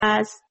است.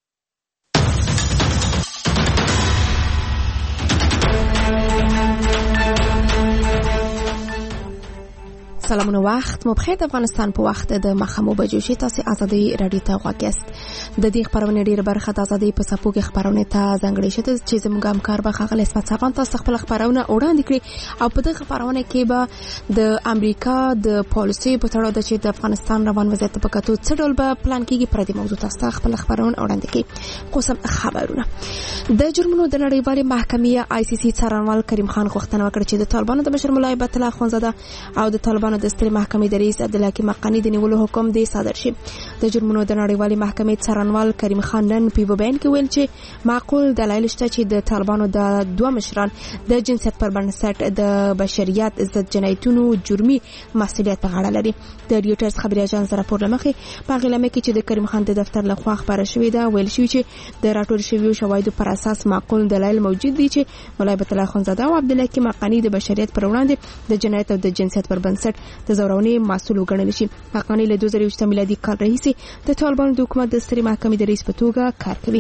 سلامونه وخت مو بخیر. د افغانستان په وخت د مخامو بجوشي تاسو ازادي رادیو ته غواګست. د دې خبرونه ډیره برخه د ازادي په سپو کې خبرونه ته ځانګړې شته چې زموږ همکار به خغل اسمت صاحب تاسو خپل خبرونه وړاندې کړي او په دغه خبرونه کې به د امریکا د پالیسي په تړاو د چې د افغانستان روان وضعیت په کتو څه ډول به پلان کیږي پر دې موضوع تاسو خپل خبرونه وړاندې کړي. قسم خبرونه د جرمونو د نړیوالې محکمې آی سی سی څارنوال کریم خان غوښتنه وکړه چې د طالبانو د مشر مولای عبدالله اخوندزاده او د طالبانو د سترې محکمې د رئیس عبدالحکیم حقانی د نیولو حکم دی صادر شي. د جرمونو د نړیوالې محکمې څارنوال کریم خان نن په بیان کې ویل چې معقول دلایل شته چې د طالبانو د دوه مشران د جنسیت پر بنسټ د بشریت ضد جنایتونو جرمي مسؤلیت په غاړه لري. د ریوټرز خبري اژانس راپور لمخې په غلمه کې چې د کریم خان د دفتر لخوا خبره شوې ده ویل شوی چې د راټول شویو شواهدو پر اساس معقول دلایل موجود دي چې مولای عبدالله اخوندزاده او عبدالحکیم حقانی د بشریت پر وړاندې د جنایت او د جنسیت پر بنسټ د زورونې مسؤل وګڼل شي. حقانی له 2020 میلادي کال راهیسې د طالبانو د حکومت د سترې محکمې د رئیس په توګه کار کوي.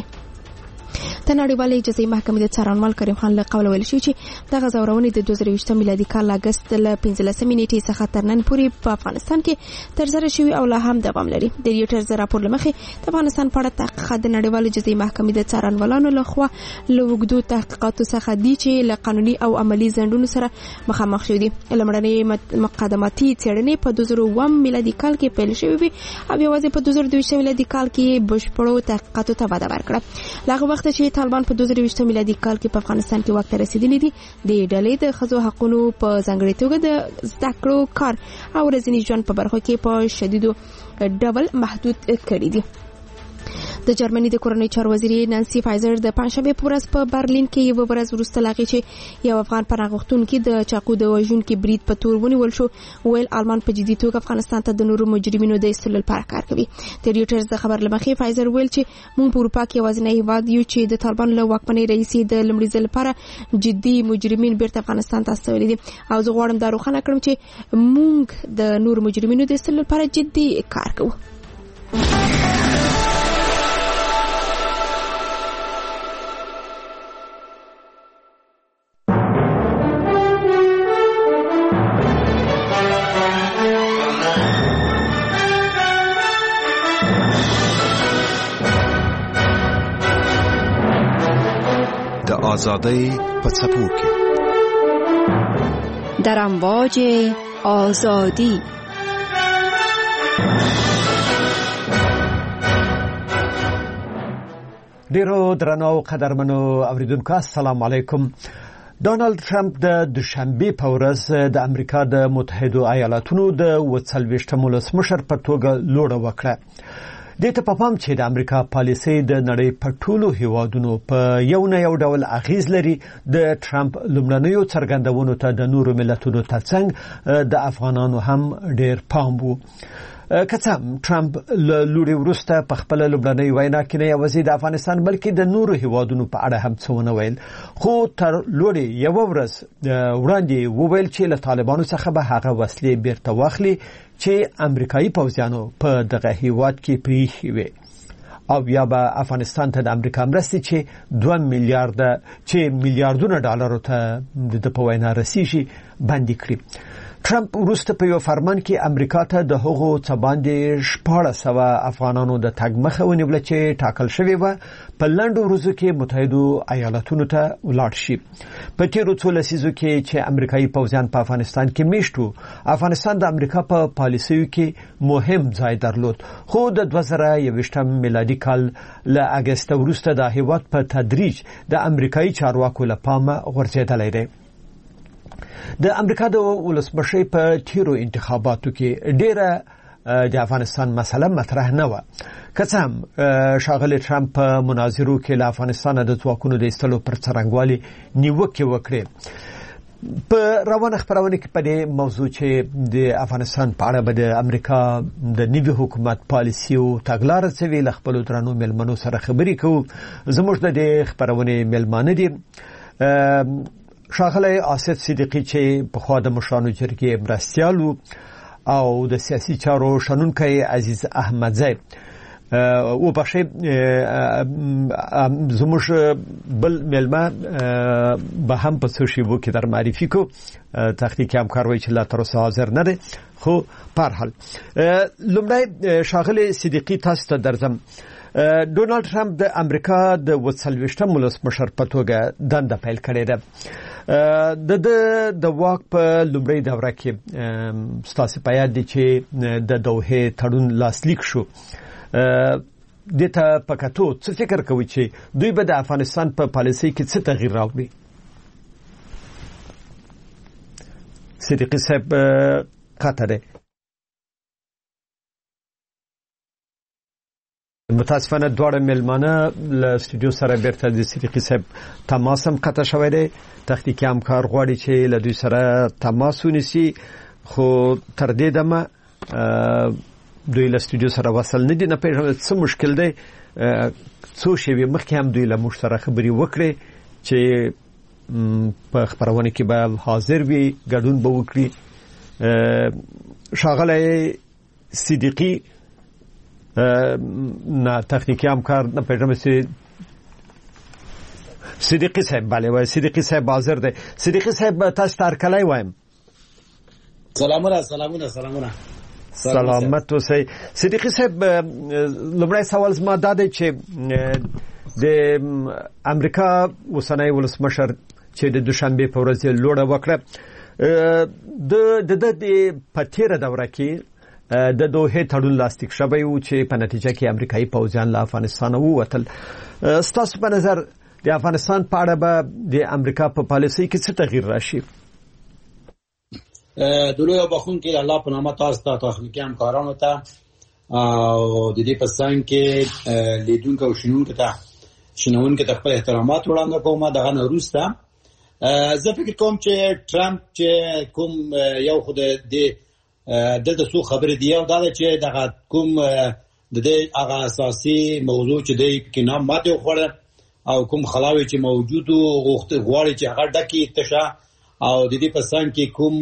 د نړیوالې جزایي محکمې د څارنوال کریم خان له قوله ویل شوی چې دغه زورونې د 2020 میلادي کال اگست له 15 نیټې څخه تر نن پورې په افغانستان کې ترسره شوی او لا هم دوام لري. د ریوټرز راپور لمخې د افغانستان په اړه تحقیقات د نړیوالې جزایي محکمې د څارنوالانو لخوا له وګړو تحقیقاتو څخه دي چې له قانوني او عملی ځندونو سره مخامخ شوي دي. لمړنۍ مقدماتي څېړنې په 2001 میلادي کال کې پیل شوې وي او یوازې په 2022 میلادي کال کې بشپړو تحقیقاتو ته وده ورکړه. هغه وخت چې طالبان په 2020 میلادي کال کې په افغانستان کې واک ته رسیدلي دي د ډلې د ښځو حقوقو په ځانګړي توګه د زده کړو کار او ورځني ژوند په برخو کې په شدیدو ډول محدود کړي دي. د جرمني د کورنۍ چارو وزیر نانسي فایزر د پنځشنبه په ورځ په برلین کې یو ورځ وروسته لاغي چې یو افغان پناهغښتونکو د چاقو د وژونکو برید په تور ونیول شو ویل آلمان په جدي توګه افغانستان ته د نورو مجرمینو د ایستلو لپاره کار کوي. د ریوټرز د خبر لمخې فایزر ویل چې موږ په اروپا کې یوازینی هیواد یو چې د طالبان له واکمنۍ رئیس د لمړي ځل لپاره جدي مجرمین بیرته افغانستان ته استولي دي او زه غواړم دا روښانه کړم چې موږ د نورو مجرمینو د ایستلو لپاره جدي کار کوو. آزادی په څپو کې در امواج آزادی. ډیرو درنو قدرمنو اوریدونکو السلام علیکم. ډونالد ټرمپ د دوشنبه په ورځ د امریکا د متحده ایالاتونو د 40 ولسمشر په توګه لوړه وکړه. د ته په پام چې د امریکا پالیسي د نړۍ په ټولو هیوادونو په یو نه یو ډول اغیز لري. د ټرمپ لومړنیو څرګندونو ته د نورو ملتونو ترڅنګ د افغانانو هم ډیر پام وو. کڅم ټرمپ لوري ورسته په خپل لومړنۍ وینا کې نه یوازې د افغانستان بلکې د نورو هیوادونو په اړه هم څه ونه ویل خو تر لوري یو ورځ وړاندې وویل چې له طالبانو څخه به هغه وسلې بیرته واخلي چې امریکایي پوځیانو په دغه هیواد کې پریښي وي او یا به افغانستان ته د امریکا مرستې چې 2 میلیارډونه ډالر ته د په وینا رسیږي باندې کړی. ټرمپ وروسته په یو فرمان کې امریکا ته د هغو څه باندې 1400 افغانانو د تګ مخه ونیول چې ټاکل شوی و په لنډو ورځو کې متحده ایالاتونو ته ولاړ شي. په تیرو څو لسیزو کې چې امریکایي پوځیان په افغانستان کې میشتو افغانستان د امریکا په پالیسیو کې مهم ځای درلود خو د 2021 میلادي کال له اگست وروسته د هیواد په تدریج د امریکایي چارواکو لپاره غورځېدلی دی. د امریکا د ولسمشر په تیرو انتخاباتو کې ډیره د افغانستان مسله مطرح نه و. کڅم شاغلی ټرمپ په مناظرو کې له افغانستان د ځواکونو د ایستلو پر څرنګوالي نیوکه وکړه. په روانه خبرونه کې په دې موضوع چې د افغانستان په اړه د امریکا د نوي حکومت پالیسي او تګلارې څه ویل خپل درنو ملمنو سره خبرې کوو. زموږ د خبرونه ملمانه دي شاغلی آصف صدیقی چې په خوا د مشرانو جرګې مرستیال او د سیاسي چارو شنونکی عزیز احمدزی. او بخښي زموږ بل ملما به هم په څه شی وو کې در معرفي کو تحقیقي همکار وایي چې لا تر اوسه حاضر نه دی خو په هر حال لومړی شاغلی صدیقي تاسو ته درځم ډونالد ټرمپ د امریکا د 40 ولسمشر په توګه دنده پیل کړې ده د واک په لومړی دوره کې ستاسو په یاد دي چې د دوحه تړون لاسلیک شو دته پکاتو څه فکر کوي چې دوی به د افغانستان په پالیسي کې څه تغییر راوړي صدیقي صاحب قطره متاسفانه دوړه ملمانه له استودیو سره بیرته د صدیقي صاحب تماس هم قطع شوی دی تحقیقي همکار غواړي چې له دوی سره تماس ونیسي خو تر دې دمه دوی له استودیو سره وصل نه دي نه پیژنه څه مشکل دی څو شی مخکې هم دوی له موږ سره خبري وکړي چې په خبرونه کې به حاضر وي ګډون به وکړي شاغله صدیقي نه تحقیقي همکار نه پیژنه صدیقي صاحب bale وای صدیقي صاحب حاضر دی صدیقي صاحب تاسو تر کله وایم سلامونه سلامت اوسئ صدیقي صاحب لومړی سوال زما دا دی چې د امریکا اوسنۍ ولسمشر چې د دوشنبه په ورځ لوړه وکړه د پاتیره دوره کې د دوحه تړون لاسلیک شوی و چې په نتیجه کې امریکایي پوځیان له افغانستان ووتل ستاسو په نظر د افغانستان په اړه به د امریکا په پالیسي کې څه تغییر راشي دلوی بخون کې الله په نامه تاسو ته تخنیکی همکارانو ته او د دې په څنګ کې لیدونکو او شنونکو ته خپل احترامات وړاندې کوم دغه نوروسته زه فکر کوم چې ټرمپ چې کوم یو خود د څو خبرې دی او دا چې دغه کوم د دې هغه اساسي موضوع چې دی کې نام ماته خوړه او کوم خلاوي چې موجود او غواړي چې هغه ډکی تشه او د دې په څنګ کې کوم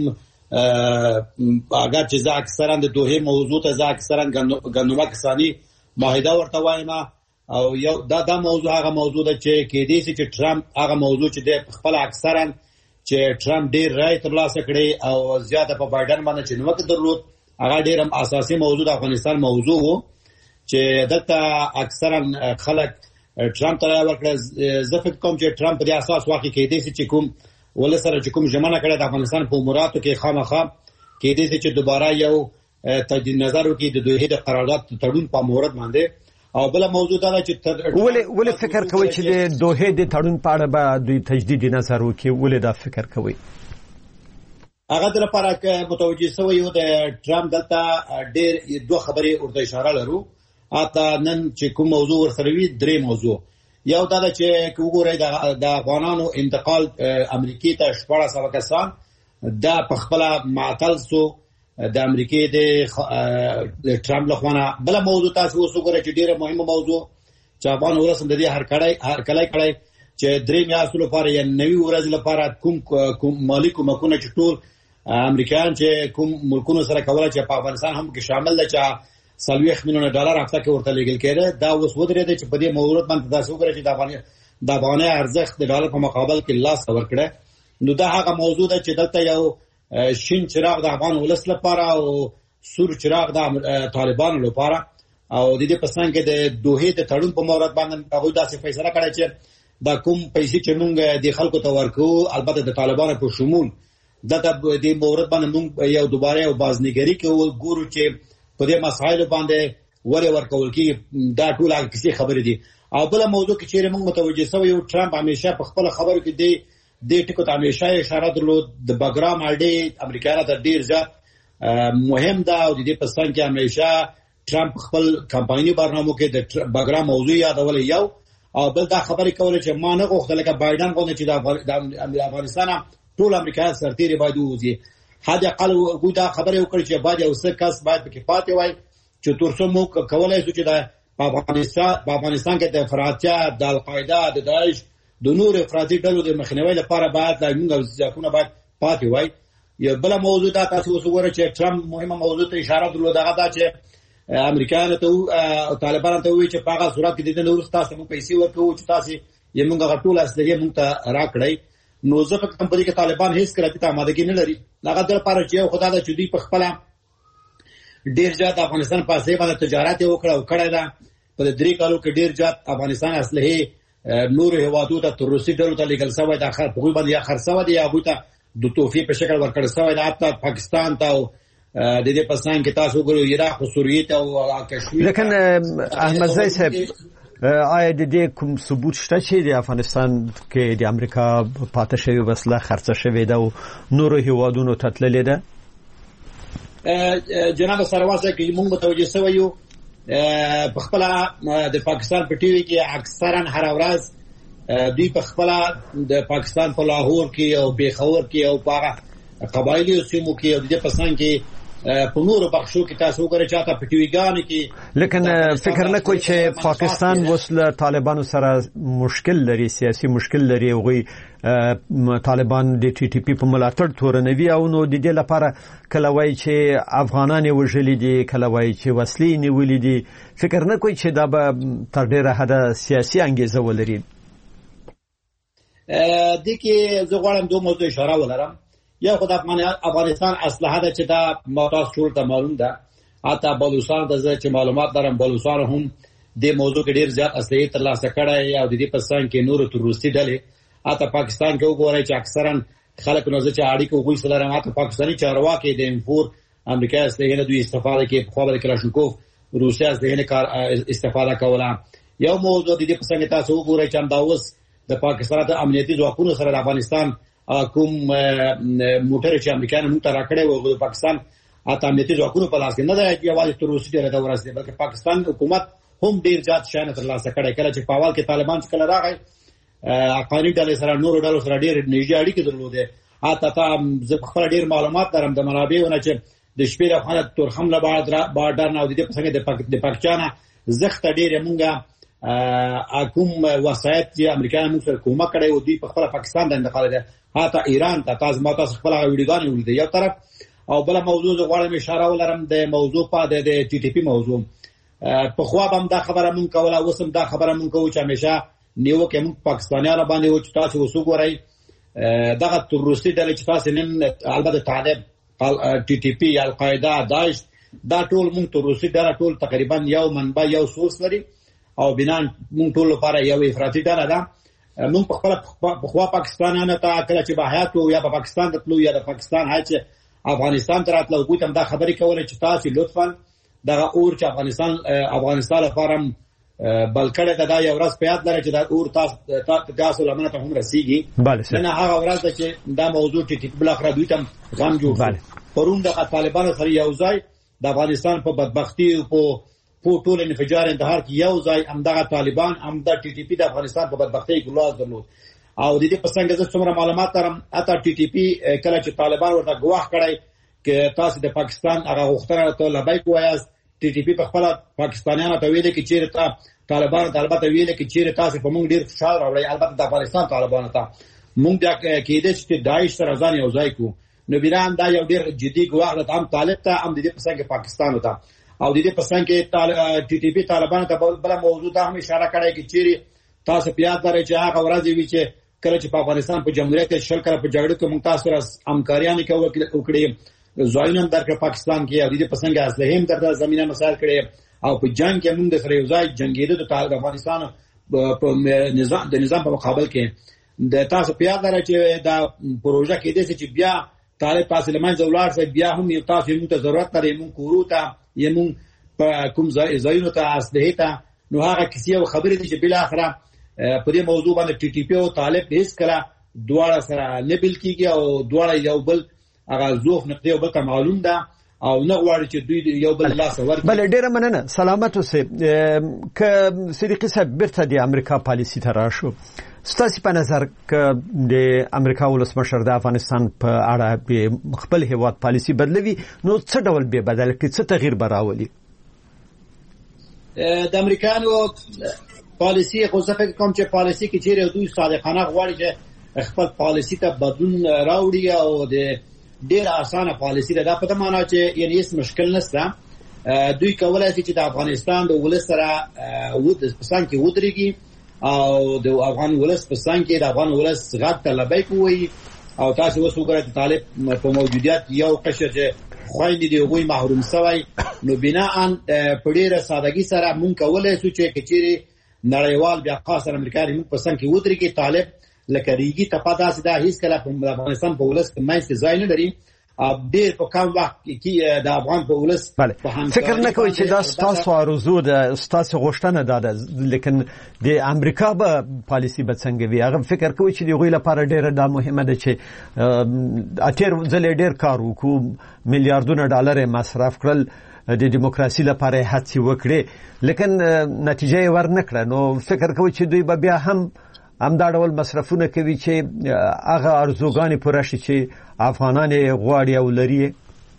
اگر چې ځکه اکثرا د دوه موضوع ته ځکه اکثرا غنومه کسانی معاهده ورته وایم او یو دا موضوع هغه موضوع ده چې کې دي چې ټرمپ هغه موضوع چې د خپل اکثرا چې ټرمپ ډیر رائے ترلاسه کړي او زیاته په بایدن باندې چې نو وخت درلود هغه ډیر هم اساسي موضوع د افغانستان موضوع وو چې دلته اکثرا خلک ټرمپ ته ورکړه زه فکر کوم چې ټرمپ په اساس واقع کې دي چې کوم ول سره چې کوم ژمنه کړه د افغانستان په اموراتو کې خامخا کې دي چې دوباره یو تجدید نظر وکړي د دوی د قرارداد تړون په مورد باندې او بل موضوع دا چې ولې فکر کوي چې د دوه د تړون په اړه به دوی تجدید نظر وکړي ولې دا فکر کوي هغه د لپاره متوجي شوی یو د ټرمپ دلته ډېر دوه خبرې ورته اشاره لرو اته نن چې کوم موضوع ورسره وي درې موضوع یو دا چې وګورئ د افغانانو انتقال امریکای ته 1400 کسان دا په خپل معطل سو د امریکای د ټرمپ لخوانه بل موضوع تاسو وګورئ چې ډیره مهمه موضوع چې افغان ورسم د دې هر کړای چې درې میاشتو لپاره یا نوي ورځ لپاره کوم مالی کومکونه چې ټول امریکایان چې کوم ملکونو سره کولای چې په افغانستان هم کې شامل دي چې $40 میلیون هفته کې ورته لګل کېده دا اوس ودرېده چې په دې موضوع باندې تاسو وګورئ چې د افغاني ارزښت د ډالر په مقابل کې لاس ورکړه نو دا هغه موضوع ده چې دلته یو شین چراغ د افغان ولس لپاره او سور چراغ د طالبانو لپاره او د دې په څنګه کې د دوه د تړون په مورد باندې هغه داسې فیصله کړه چې دا کوم پیسې چې موږ د خلکو ته ورکو البته د طالبانو په شمول د دې مورد باندې موږ یو دوباره یو بازنګری کې ګورو چې په دې مسایل باندې ورکول کی دا ټول هغه کیسې خبرې دي او بل موضوع کې چې موږ متوجه شوی یو ټرمپ همیشه په خپل خبرو کې د ټکو ته همیشه اشاره درلود د بګرام اړې امریکایانو ته ډیر ځات مهم ده او د دې په ستن کې همیشه ټرمپ خپل کمپایني برنامه کې د بګرام موضوع یادول یو او بل دا خبرې کوله چې ما نه غوښتل چې بایدن غوښتل چې د افغانستان ټول امریکا سرتیري باید وځي حد اقل وګړي دا خبره وکړي چې باید یو څه کس باید پکې پاتې وای چې ترڅو موږ کولای شو چې د افغانستان کې د افراطیا د القاعده د داعش د نور افراطي ډلو د مخنیوي لپاره باید موږ ځکونه باید پاتې وای یو بل موضوع دا تاسو وګورئ چې ټرمپ مهمه موضوع ته اشاره درلوده دا چې امریکایانو ته او طالبانو ته وایي چې په هغه صورت کې د دې نور تاسو مو پیسې ورکوو چې تاسو یې موږ غټول اسلحې موږ ته راکړی. نو زه په کمپنی کې طالبان هیڅ کله ته آمادګي نه لري. هغه د لپاره چې خدا د چودي په خپل ډیر زیات افغانستان په ځای باندې تجارت وکړه او کړه دا په 3 کالو کې ډیر زیات افغانستان اسلحې نور هوادو ته تروریستي ډلو ته لګل شوی د اخر په باندې یا خرڅه ودی یا غوته د توفیق په شکل ورکړ شوی د حتی پاکستان ته او د دې پسان کې تاسو وګورئ عراق او سوریه ته او کشمیر. لیکن احمد زئی صاحب آیا د دې کوم ثبوت شته چې د افغانستان کې د امریکا پاتې شوی وسله خرڅه شوې ده او نور هوادونو ته تللې ده؟ جناب سرواسه کې موږ متوجه شوی یو په خپل د پاکستان په ټي وي کې اکثرا هر ورځ دوی په خپل د پاکستان په لاهور کې او پیښور کې او په قبایلی سیمو کې او د پسان کې په نورو بخشو کې تاسو وګورئ چې تاسو په ټي وي ګان کې. لیکن فکر نه کوئ چې پاکستان وسله طالبانو سره مشکل لري، سیاسي مشکل لري او طالبان د ټي ټي پی په ملاتړ تورنوي او نو د دې لپاره کله وایي چې افغانان وژلي دي، کله وایي چې وسلې نیولې دي. فکر نه کوئ چې دا به تر ډیره حده سیاسي انګیزه ولري؟ د کې زه غواړم دوه موضوع اشاره ولرم. یا خدای افغانستان اسلحه ده چې دا ماتاس ټول ته معلوم ده. حتی بلوچستان د چې معلومات درم بلوچستان هم د موضوع کې ډیر زیات اسلحه ترلاسه کړي او د دې پسان کې نور تروریستي ډلې. حتی پاکستان کې وګورئ چې اکثرا خلک نو چې اړیکو کوي سره حتی پاکستاني چارواکي د انفور امریکا اسلحه نه دوی استفاده کوي، په خپل کلاشنکوف روسیا اسلحه نه کار استفاده کوله. یو موضوع د دې پسان کې تاسو وګورئ چې انداوس د پاکستان د امنیتي ځواکونو سره د افغانستان کوم موټر چې امریکایانو موږ ته راکړی و د پاکستان اته امنیتي ځواکونو په لاس کې نه دی یوازې تروریستي ډله ورسېده، بلکې پاکستان حکومت هم ډیر زیات شان ترلاسه کړی. کله چې په اول کې طالبان کله راغی افغاني ډلې سره نورو ډلو سره ډیر نږدې اړیکې درلودې. حتی زه خپل ډیر معلومات درم د منابعونو چې د شپې افغان تور حمله بارډر نه او د دې په څنګه د پاکستان زخت ډیر مونږه کوم وسایت چې امریکایان موږ سره کومه کړی او دوی په خپل پاکستان د انتقال ده. حتی ایران ته تاسو ماته خپل ویډیوګانې ولیدې یو طرف. او بل موضوع زه غواړم اشاره ولرم د موضوع په د ټي ټي پی موضوع. په خو هم دا خبره مونږ کوله، اوس هم دا خبره مونږ کوو چې همیشه نیوکه مونږ پاکستانیانو باندې و چې تاسو وسوګورئ دغه تروریستي ډلې چې تاسو نن البته طالب ټي ټي پی القاعده داعش دا ټول مونږ تروریستي ډله ټول تقریبا یو منبع یو سورس لري او بنان مونږ ټول لپاره یو افراطي ډله ده. مونږ په خپل په خوا پاکستانانو ته کله چې بهایت یا په پاکستان ته تلو یا د پاکستان هڅه افغانستان ته راتلو کوم دا خبرې کوله چې تاسو لطفا دغه اور چې افغانستان لپاره بلکړه دا یو ورځ په یاد لرئ چې دا اور تاسو لمنه ته هم رسیږي. نه هغه ورځ چې دا موضوع ټیټ بل اخر دوی ته غم جوړ پرون د طالبانو سره یو ځای د افغانستان په بدبختی او په ټول انفجار انتحار کې یو ځای همدغه طالبان همدا ټي ټي پی د افغانستان په بدبختی ګلاس درلود. او د دې په څنګه زه څومره معلومات لرم اته ټي ټي پی کله چې طالبان ورته ګواښ کړی چې تاسو د پاکستان هغه غوښتنه ته لبیک وایاست، ټي ټي پی په خپل پاکستانیانو ته ویل کې چیرته طالبان البته ویل کې چیرته تاسو په موږ ډیر فشار راوړی، البته د افغانستان طالبانو ته موږ دا کېدې چې داعش سره ځان یو ځای کو. نو بیران دا یو ډیر جدي ګواښ ده هم طالب ته هم د دې په څنګه پاکستان ته او د دې په څنګه ټي ټي پی طالبان ته بل موضوع ته هم اشاره کړې چې چیرې تاسو په یاد لرئ چې هغه ورځ وی چې کله چې په افغانستان په جمهوریت کې شل کړه په جګړه کې موږ تاسو سره همکاریان وکړي ځایونه درکړه پاکستان کې او د دې په څنګه اسلحه هم درته زمينه مسائل کړي او په جنگ کې موږ سره یو ځای جنگیدو د طالب افغانستان په نظام په مقابل کې د تاسو په یاد لرئ چې دا پروژه کې د چې بیا طالب تاسو لمن زولار سره بیا هم یو تاسو موږ ته ضرورت لري موږ کوروتا یمون په کوم ځایونو ته اسلحه ته نو هغه کیسه او خبرې دي چې بل اخره په دې موضوع باندې ټي ټي پی او طالب هیڅ کله دواړه سره نه بل کیږي او دواړه یو بل هغه ظروف نقطه او بل معلوم ده او نه غواړي چې دوی یو بل لاس ورکړي. بل ډیره مننه سلامت اوسئ. ک صدیقی صاحب برته د امریکا پالیسی ته راشو ستاسو په نظر ک د امریکا ولسمشر د افغانستان په اړه خپل هیواد پالیسی بدلوي نو څه ډول به بدل کړي، څه تغییر براولي؟ د امریکانو پالیسی خو څه فکر کوم چې پالیسی کې چیرې دوی صادقانه غواړي چې خپل پالیسی ته بدلون راوړي او د ډیر اسانه پالیسی ده په معنا چې یعنی هیڅ مشکل نشته دوی کولای شي چې د افغانستان د ولس سره په څنګ کې ودرېږي او د افغان ولس په څنګ کې د افغان ولس غږ ته لبیک ووایي. او تاسو اوس وګورئ چې طالب په موجودیت یو قشر چې خویندې د هغوی محروم شوی، نو بناءً په ډېره سادګي سره مونږ کولی شو چې کچېرې نړیوال بیا خاص امریکا موږ په څنګ کې ودرېږي. طالب لکه ریګي ته داسې ده هېڅکله په افغانستان په ولس منځ کې ځای نه لري. ډېر په کم وخت کې د افغان په ولس فکر نه کوي چې دا ستاسو آرزو ده، ستاسو غوښتنه ده، لیکن د امریکا به پالیسي به څنګه وي؟ هغه فکر کوي چې د هغوی لپاره ډېره دا مهمه ده چې اتیر ځلې ډېر کار وکړو، میلیاردونه ډالر مصرف کړل، د دیموکراسي لپاره هڅې وکړي، لیکن نتیجه یې ور نه کړه. نو فکر کوي چې دوی به بیا هم همدا ډول مصرفونه کوي چې هغه ارزوګانې پوره شي چې افغانان یې غواړي او لري.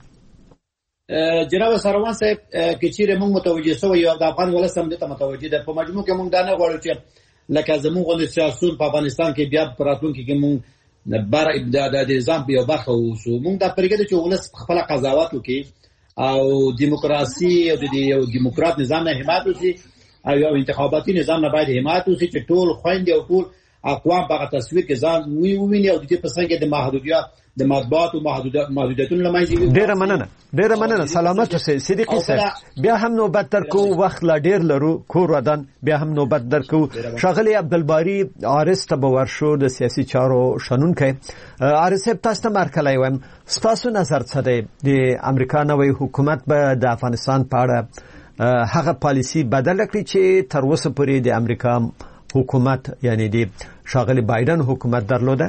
جناب سروان صاحب که چیرې موږ متوجه شوی یو د افغان ولس هم دې ته متوجه ده، په مجموع کې موږ دا نه غواړو چې لکه زموږ غوندې سیاسون په افغانستان کې بیا په راتلونکي کې موږ د نظام یو برخه واوسو. موږ دا پرېږدو چې ولس خپله قضاوت وکړي او دیموکراسي او د یو دیموکرات نظام نه حمایت وشي او یو انتخاباتي نظام نه باید حمایت وشي چې ټول خویندې او ټول اقوام په تصویر کې ځان وویني او د دې په څنګ کې د محدودیت د مطبوعاتو محدودیتونو له منځه وي. ډېره مننه. سلامت اوسئ صدیقي صاحب. بیا هم نوبت درکو، وخت لا ډېر لرو، کور ودان بیا هم نوبت درکو. ښاغلی عبدالباري عارض ته به ورشو، د سیاسي چارو شنونکی. عارض صاحب تاسو ته مرکلی وایم، ستاسو نظر څه دی؟ د امریکا نوی حکومت به د افغانستان په اړه هغه پالیسی بدل کړي چې تر اوسه پورې د امریکا حکومت یعنی د ښاغلي بایدن حکومت درلوده؟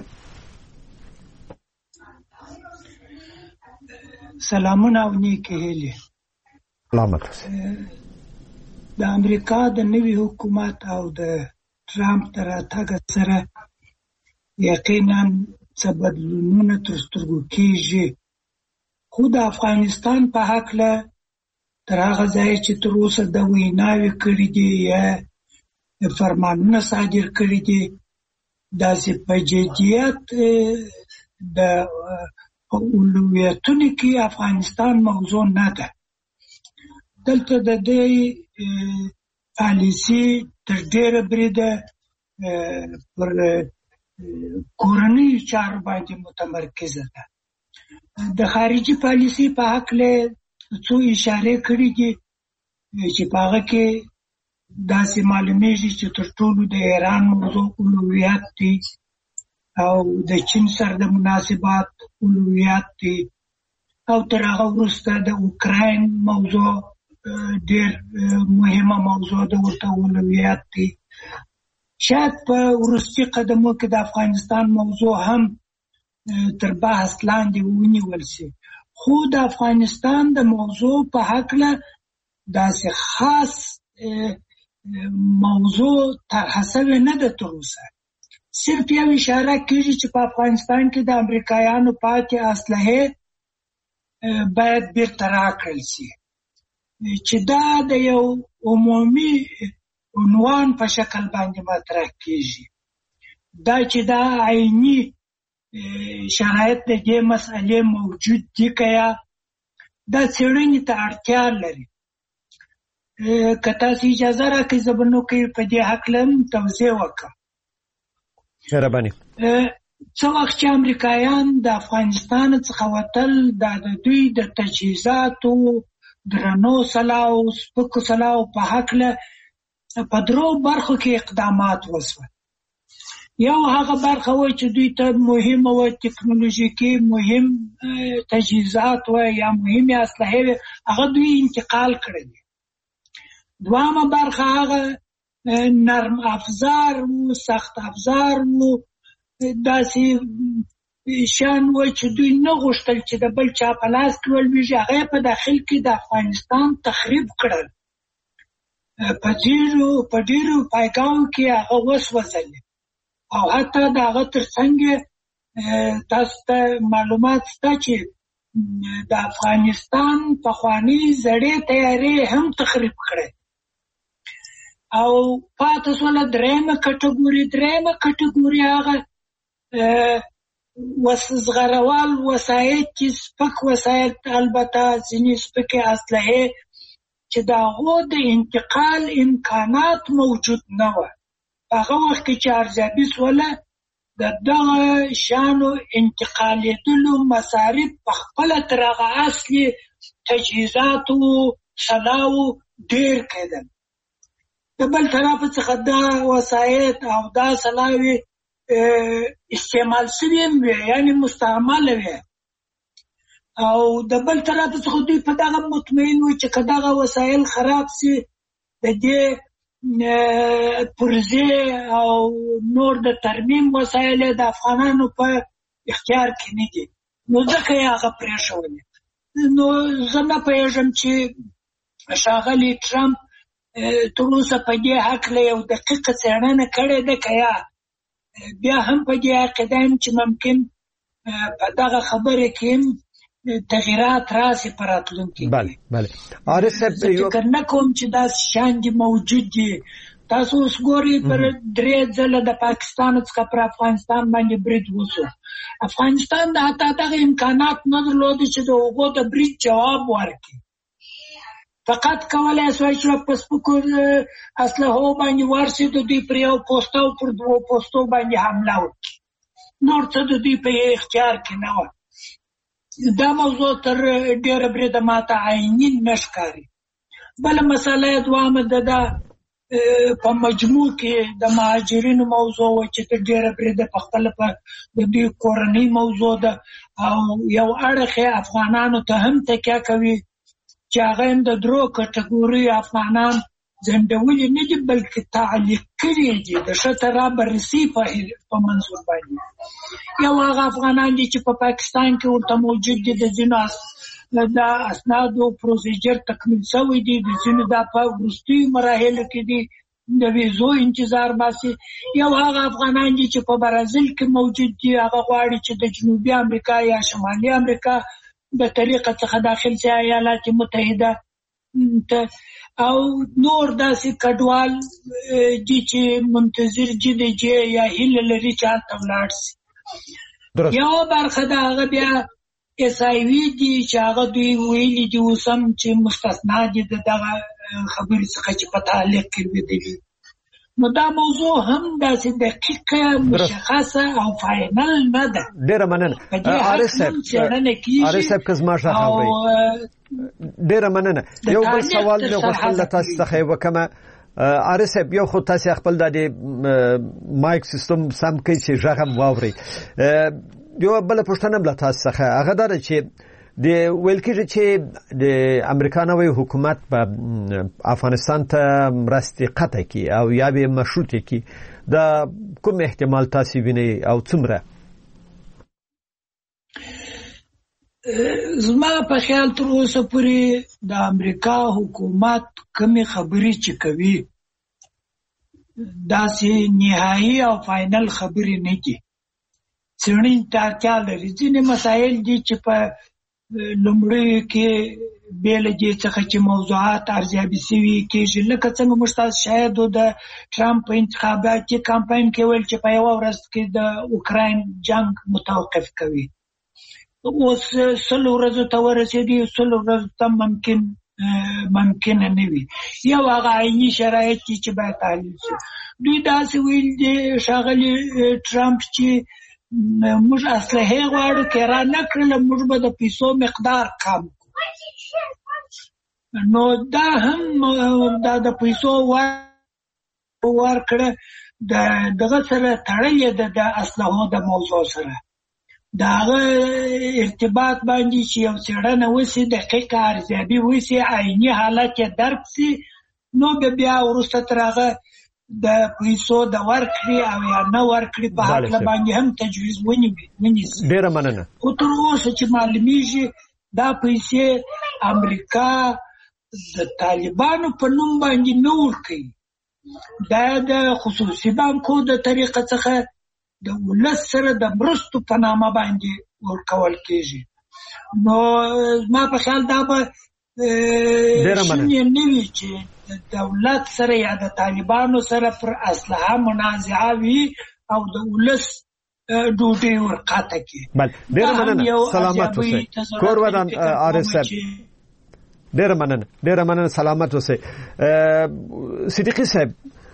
سلامونه او نیکې هیلې. سلامت. د امریکا د نوي حکومت او د ټرامپ تر راتګ سره یقینا څه بدلونونه تر سترګو کېږي، خو د افغانستان په هکله تر هغه ځایه چې تر اوسه د ویناوې کړي دي یا فرمانونه صادر کړي دي، داسې په جدیت د اولویتونو کې افغانستان موضوع نه ده. دلته د دې پالیسي تر ډېره بریده پر کورنیو چارو باندې متمرکزه ده. د خارجي پالیسي په هکله څو اشارې کړي دي چې په هغه کې داسې معلومیږي چې تر ټولو د ایران موضوع اولویت دی او د چین سره د مناسبات اولویت دی او تر هغه وروسته د اوکراین موضوع ډېر مهمه موضوع ده، ورته اولویت دی. شاید په وروستي قدمو کې د افغانستان موضوع هم تر بحث لاندې ونیول شي، خو د افغانستان د موضوع په هکله داسې خاص موضوع طرح شوې نه ده تر اوسه. صرف یو اشاره کېږي چې په افغانستان کې د امریکایانو پاتې اسلحې باید بیرته راکړل شي، چې دا د یو عمومي عنوان په شکل باندې مطرح کېږي. دا چې دا عیني شرایط د دې مسئلې موجود دي که یا دا څېړنې ته اړتیا لري. که تاسو اجازه راکړئ زه به نو په دې هکله هم توضیح وکړم. څه وخت چې امریکایان د افغانستان څخه وتل، دا د دوی د تجهیزاتو، درنو سلاحو، سپکو سلاحو په هکله په درو برخو کې اقدامات وشول. یو هغه برخه و چې دوی ته مهمه و، تکنولوژیکي مهم تجهیزات و یا مهمې اسلحې وې، هغه دوی انتقال کړل. دوامه برخه هغه نرم افزار و، سخت افزار و، داسې شان و چې دوی نه غوښتل چې د بل چا په لاس کې ولویږي، هغه په داخل کې د افغانستان تخریب کړل. په ډېرو پایګاو کې هغه وسوځلې او حتی د هغه تر څنګ تاسو ته معلومات شته چې د افغانستان پخوانۍ زړې تیارې هم تخریب کړې او پاتې شوله درېیمه کټګوري هغه زغروال وسایل چې سپک وسایل، البته ځینې سپکې اسلحې چې د هغو د انتقال امکانات موجود نه وه. هغه وخت کې چې ارزیابي سوله د دغه شانو انتقالېدلو مصارف په خپله تر هغه اصلي تجهیزاتو سلاو ډېر کېدل. د بل طرف څخه دا وسایط او دا سلاوې استعمال شوي هم وې، یعنې مستعمله وې، او د بل طرف څخه دوی په دغه مطمئن وو چې که دغه وسایل خراب سي د دې پرزې او نور د ترمیم وسایل د افغانانو په اختیار کې نه دي، نو ځکه یې هغه پرېښولې. نو زه نه پوهېږم چې ښاغلي ټرمپ تر اوسه په دې هکله یو دقیقه څېړنه کړې ده که یا بیا هم په دې عقیده یم چې ممکن په دغه خبره کې هم تغییرات راسي په راتلونکي کې. بله بله عارف صاحب فکر نه کوم چې داسې شیان دي موجود دي. تاسو اوس ګورئ پر 3 ځله د پاکستان څخه پر افغانستان باندې برید وشو. افغانستان د حتی دغه امکانات نه درلوده چې د هغو د برید جواب ورکړي. فقط کولای شوای چې په سپکو اسلحو باندې ورسېدو، دوی پر یو پوسته او پر 2 پوستو باندې حمله وکړي. نور څه د دوی په اختیار کې نه وه. دا موضوع تر ډېره بریده ماته عیني نه ښکاري. بله مسله یې دوامه ده په مجموع کې د مهاجرینو موضوع وه چې تر ډېره بریده په خپله په د دوی کورنۍ موضوع ده، او یو اړخ یې افغانانو ته هم تکیه کوي چې هغه هم د درو کټګوریو افغانان ځنډولي نه دي بلکې تعلیق کړي دي د ښه ترا بررسي په منظور باندې. یو هغه افغانان دي چې په پاکستان کې ورته موجود دي، د ځینو د اسنادو پروسیجر تکمیل شوی دي، د ځینو دا په وروستیو مراحلو کې دي، د ویزو انتظار باسي. یو هغه افغانان دي چې په برازیل کې موجود دي، هغه غواړي چې د جنوبي امریکا یا شمالي امریکا د طریقه څخه داخل شي ایالات متحده ته، او نور داسې کډوال دي چې منتظر جدي یا هیله لري چې هلته ولاړ شي. یو برخه د هغه بیا SIV دي چې هغه دوی ویلي دي اوس هم چې مستثنا دي د دغه خبرې څخه چې په تعلیق کې لوېدلي. نو دا موضوع هم داسې دقیقه مشخصه او فاینل نه ده. ډېره مننه عارف صاحب که زما ښه اورئ. ډېره مننه. یو بل سوال مې غوښتل له تاسو څخه یې وکړم. عارف صاحب یو خو تاسې خپل د مایک سیستم سم کوئ چې غږ هم واورئ. یو بله پوښتنه هم له تاسو څخه هغه دا ده چې د ویل کېږي چې د امریکا نوی حکومت په افغانستان ته مرستې قطع کړي او یا به مشروطې کړي. دا کوم احتمال تاسو وینئ او څومره؟ زما په خیال تر اوسه پورې د امریکا حکومت کومې خبرې چې کوي داسې نهایي او فاینل خبرې نه دي. څېړنې ته اړتیا لري. ځینې مسایل دي چې په لومړیو کې بې له دې څخه چې موضوعات ارزیابي شوي کېږي، لکه څنګه موږ تاسو شاهد د ټرمپ په انتخاباتي کمپاین کې ویل چې په یوه ورځ کې د اوکراین جنګ متوقف کوي. اوس 100 ورځو ته ورسېدي، 100 ورځو ته ممکنه نه وي. یو هغه عیني شرایط دي چې باید تحلیل شي. دوی داسې ویل دي ښاغلي ټرمپ چې موږ اسلحې غواړو، که را نه کړله موږ به د پیسو مقدار کم کړو. نو دا هم د پیسو ورکړه دغه سره تړلې ده د اسلحو د موضوع سره. د هغه ارتباط باندې چې یو څېړنه وشي، دقیقه ارزیابي وشي، عیني حالت یې درک شي، نو بیا وروسته تر هغه د پیسو د ورکړې او یا نه ورکړې په هکله باندې هم تجویز ونیسي. ډېره مننه. خو تر اوسه چې معلومیږي دا پیسې امریکا د طالبانو په نوم باندې نه ورکوي، دا د خصوصي بانکو د طریقه څخه د ولس سره د مرستو په نامه باندې ورکول کېږي. نو زما په خیال دا به شونې نه وي چې د دولت سره یا د طالبانو سره پر اسلحه منازعه وي او د ولس ډوډۍ ورقطع کړي. بله ډېره مننه. سلامت اوسئ. کور ودان عارف صاحب. ډېر مننه سلامت اوسئ. صدیقي صاحب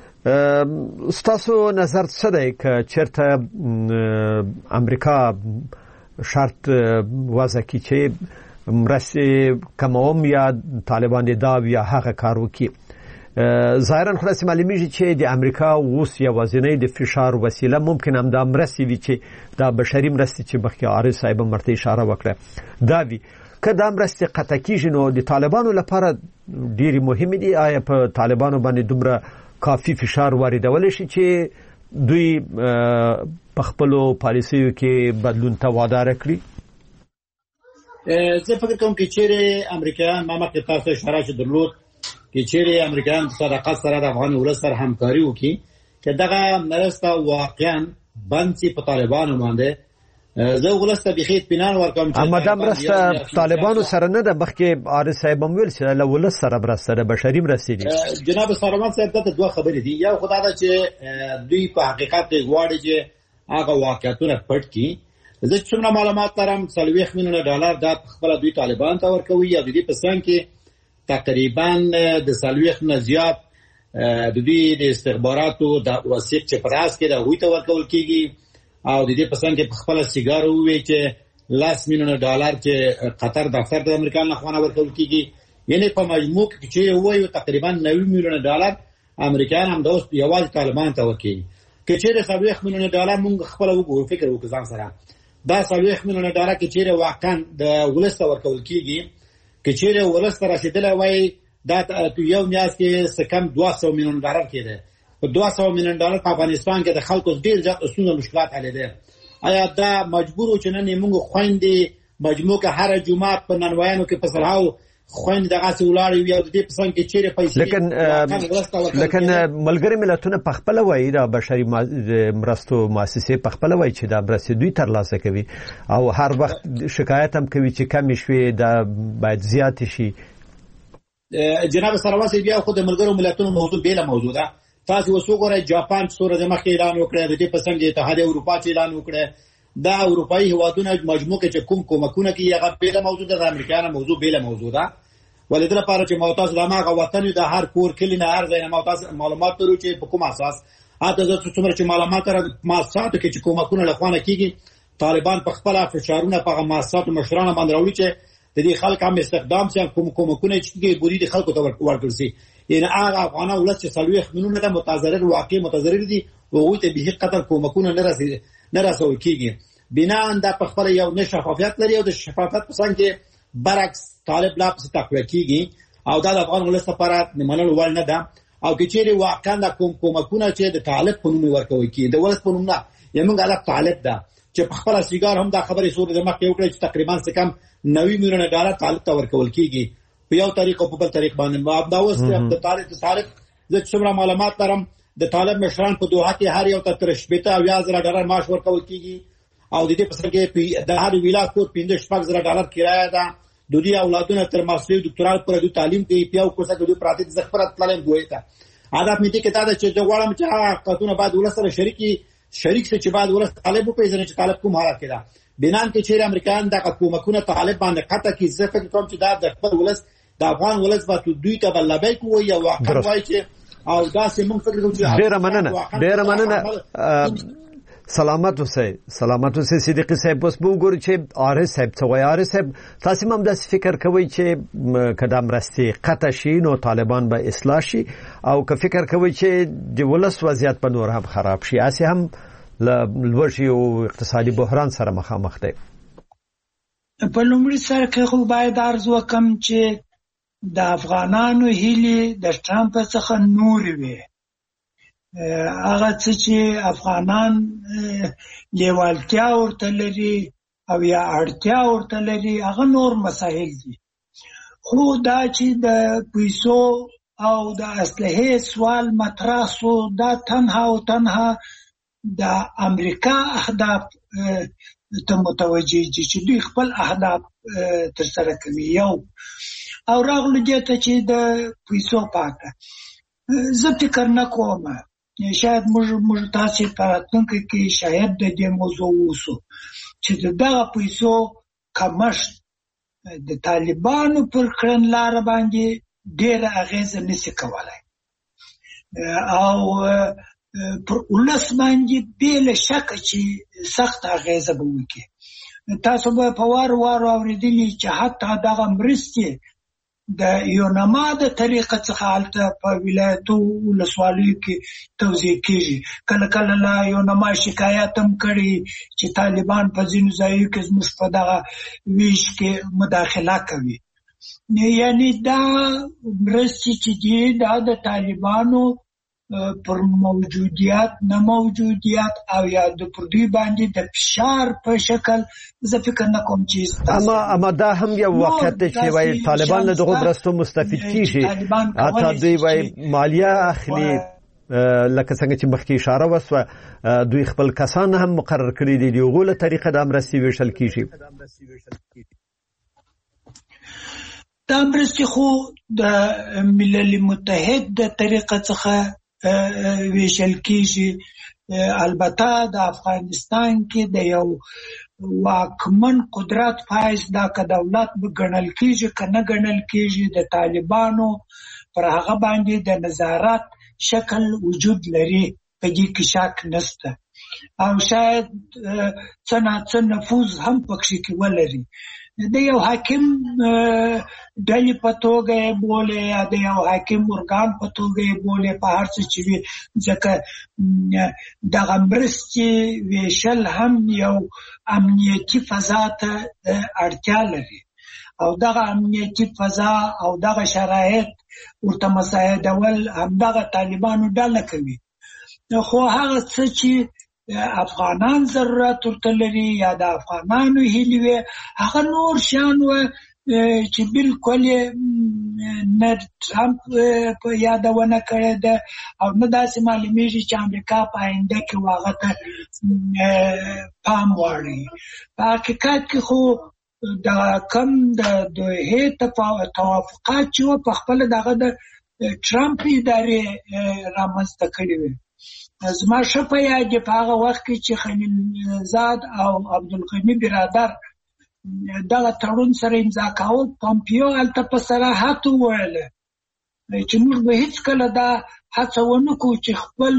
ستاسو نظر څه دی که چېرته امریکا شرط وضع کړي چې مرستې کموم یا طالبان دا یا هغه کار وکړي؟ ظاهرا خو داسې معلومیږي چې د امریکا اوس یوازینۍ د فشار وسیله ممکن هم دا مرستې وي چې دا بشري مرستې چې مخکې عارض صاحب هم ورته اشاره وکړه دا وي. که دا مرستې قطع کېږي نو د طالبانو لپاره ډېرې مهمې دي. آیا په طالبانو باندې دومره کافي فشار واردولی شي چې دوی په خپلو پالیسیو کې بدلون ته واداره کړي؟ زه فکر کوم چې چیرې امریکایان ما مخکې تاسو اشاره چې درلود چې چیرې امریکایان په صداقت سره د افغان ولس سره همکاري وکړي چې دغه مرسته واقعا بند شي په طالبانو باندې. زه ولس ته بخیر پینان ورکوم چې اما دا مرسته طالبانو سره نه ده، بلکې عارض صاحب هم ویل چې له ولس سره مرسته ده، بشري مرستې دي. جناب سلمان صاحب دا دوه خبرې دي. یو خدای دا چې دوی په حقیقت غواړي چې هغه واقعیتونه پټ کړي. زه څومره معلومات لرم 40 میلیونه ډالر دا خپل دوی طالبان ته ورکوي او د دې په څنګ کې تقریبا د 40 نه زیات د دوی د استخباراتو د وثیق چې پراس کې د هوی ته ورکول کیږي او د دې په څنګ کې په خپل سیګارو وی چې 10 میلیونه ډالر چې قطر دفتر د امریکا نه خوانه ورکول کیږي. یعنی په مجموع کې چې وایو تقریبا 90 میلیونه ډالر امریکایان هم دوست یوازې طالبان ته ورکوي. که چیرې 40 میلیونه ډالر موږ خپل وګورو فکر وکړو ځان سره دا 40 میلیونه ډالر کې چیرې واقعا د ولس ته ورکول کیږي که چیرې ولس ته رسیدلی وای دا یو میاشت کې څه کم 200 میلیون ډالر کېده. په 200 میلیون ډالر په افغانستان کې د خلکو ډېر زیات ستونزې مشکلات حل دي. آیا دا مجبور چې نن موږ خويندې مجموع کې هر جمعه په ننوایانو کې په سرهاو خويند دغه سولاري وي او د دې په څنګه کې چیرې پیسې لیکن ملګری ملتونه په خپل وایي دا بشري مرستو مؤسسې په خپل وایي چې دا مرستې دوی ترلاسه کوي او هر وخت شکایت هم کوي چې کم شوي دا باید زیات شي. جناب سرواسی بیا خو د ملګرو ملتونو موضوع بیل موضوع ده. تاسو وسوګورئ جاپان سورې مخکې اعلان وکړ د دې په څنګه اتحادیه اروپا چې اعلان وکړ دا اروپאי هوادونه مجموع کې کوم کومکونه کې هغه بیل موضوع ده. د امریکایانو موضوع بیل موضوع ده. ولې لپاره چې موتاز لامه غوښتنې د هر کور کلی نه هر ځای نه موتاز معلومات ورو چې په کوم اساس اته زه څومره چې معلومات را ماساتو کې چې کومکونه لخوانه کیږي طالبان په خپل فشارونه په ماساتو مشرانه باندې راوړي چې د دې خلک هم استخدام شي کومکونه چې ګوري د خلکو ته ورکړل شي. یعنی هغه افغانان ولس چې 40 میلیونه د متضرر واقع متضرر دي او ته به قطر کومکونه نه رسول کیږي. بنا دا په خپل یو نشفافیت لري او د شفافیت په څنګه کې برعکس طالب لا پس تقویه کیږي او دا د افغان ولس لپاره منلو وړ نه ده. او که چیرې واقعا د کومکونه چې د طالب په نوم ورکوي کیږي د ولس په نوم نه یمنګ علاوه طالب ده چې په خپل سیګار هم دا خبرې سورې د مخکې وکړي چې تقریبا څه کم 90 میلیونه ډالر طالب ته ورکول کیږي په یو طریق او په بل طریق باندې. دا اوس د طالب د څومره معلومات لرم د طالب مشران په دوحه کې هر یو ته 30,000 ډالر معاش ورکول کیږي او د دې په سر کې د هر ویلا کور 15,000 ډالر کرایه ده. د دې اولادونو تر ماستر ډاکټرال پر د تعلیم کې پیاو کوڅه کې د پراتې زخرت تلل دوی ته عادت مې دي کې دا چې غواړم چې قانون بعد ولسره شریک څه چې بعد ولس طالب په ځنه چې طالب کوم حالت کړه بنان کې چې امریکایان د حکومتونو طالب باندې قطع کې ځکه کوم چې دا د خپل ولس د افغان ولس په دوی ته بلبای کوي او واقع وایي چې او دا سیمون فکر کوم چې ډیر مننه سلامت اوسئ صدیقي صاحب. اوس به وګورو چې عارض صاحب څه وایي. عارض صاحب تاسو هم داسې فکر کوئ چې که دا مرستې قطع شي نو طالبان به اصلاح شي او که فکر کوئ چې د ولس وضعیت به نور هم خراب شي هسې هم له لوږې او اقتصادي بحران سره مخامخ دی؟ په لومړي سر کې خو باید عرض وکړم چې د افغانانو هیلې د ټرمپ څخه نورې وي. هغه څه چې افغانان لیوالتیا ورته لري او یا اړتیا ورته لري هغه نور مسایل دي. خو دا چې د پیسو او د اسلحې سوال مطرح سو دا تنها د امریکا اهداف ته متوجه دي چې دوی خپل اهداف ترسره کوي یو او راغلو دې ته چې د پیسو پاته زه فکر نه کوم شاید موږ تاسو په راتلونکي کې شاید د دې موضوع وسو چې دغه پیسو کمښت د طالبانو پر کړنلاره باندې ډېره اغیزه نشي کولای او پر ولس باندې بې شک چې سخت اغیزه به وکړي. تاسو به په وار اوریدلی چې حتی دغه مرستې د یونما د طریقه څخه هلته په ولایتو ولسوالیو کې توزیع کیږي. کله کله لا یونما شکایت هم کړي چې طالبان په ځینو ځایو کې زموږ په دغه ویش کې مداخله کوي. یعنی دا مرستې چې دي دا د طالبانو پر موجودیت نه موجودیت او یا د پردوی باندې د فشار په شکل زه فکر نه کوم چې اما دا هم یو واقعیت دی چې وایي طالبان له دغو مرستو مستفید کیږي، حتی دوی وایي مالیه اخلي لکه څنګه چې مخکې اشاره وسوه دوی خپل کسان هم مقرر کړي دي د هغو له طریقه د مرستې ویشل کیږي. دا مرستې خو د ملل متحد د طریقه څخه ویشل کیږي. البته د افغانستان کې د یو واکمن قدرت پایز دا که دولت به ګڼل کیږي که نه ګڼل کیږي د طالبانو پر هغه باندې د نظارت شکل وجود لري، په دې کې شک نشته او شاید څه ناڅه نفوذ هم پکې کې ولري. د یو حاکم ډلې په توګه یې بولې یا د یو حاکم ارګان په توګه یې بولې په هر څه چې وي، ځکه دغه مرستې ویشل هم یو امنیتي فضا ته اړتیا لري او دغه امنیتي فضا او دغه شرایط ورته مساعدول همدغه طالبانو ډله کوي. خو هغه څه چې افغانان ضرورت ورته لري یا د افغانانو هیلې وي هغه نور شیان وه چې بالکل نه ټرمپ په یادونه کړې ده او نه داسې معلومیږي چې امریکا په آینده کې هغه ته پام واړوي. په حقیقت کې خو د کم د دوحې توافقات چې وه په خپله دغه د ټرمپ ادارې رامنځته کړي وي. زما ښه په یاد دی په هغه وخت کې چې خلیلزاد او عبدالغني برادر دغه تړون سره امضا کاوه، پامپیو هلته په صراحت وویله چې موږ به هیڅکله دا هڅه ونه کوو چې خپل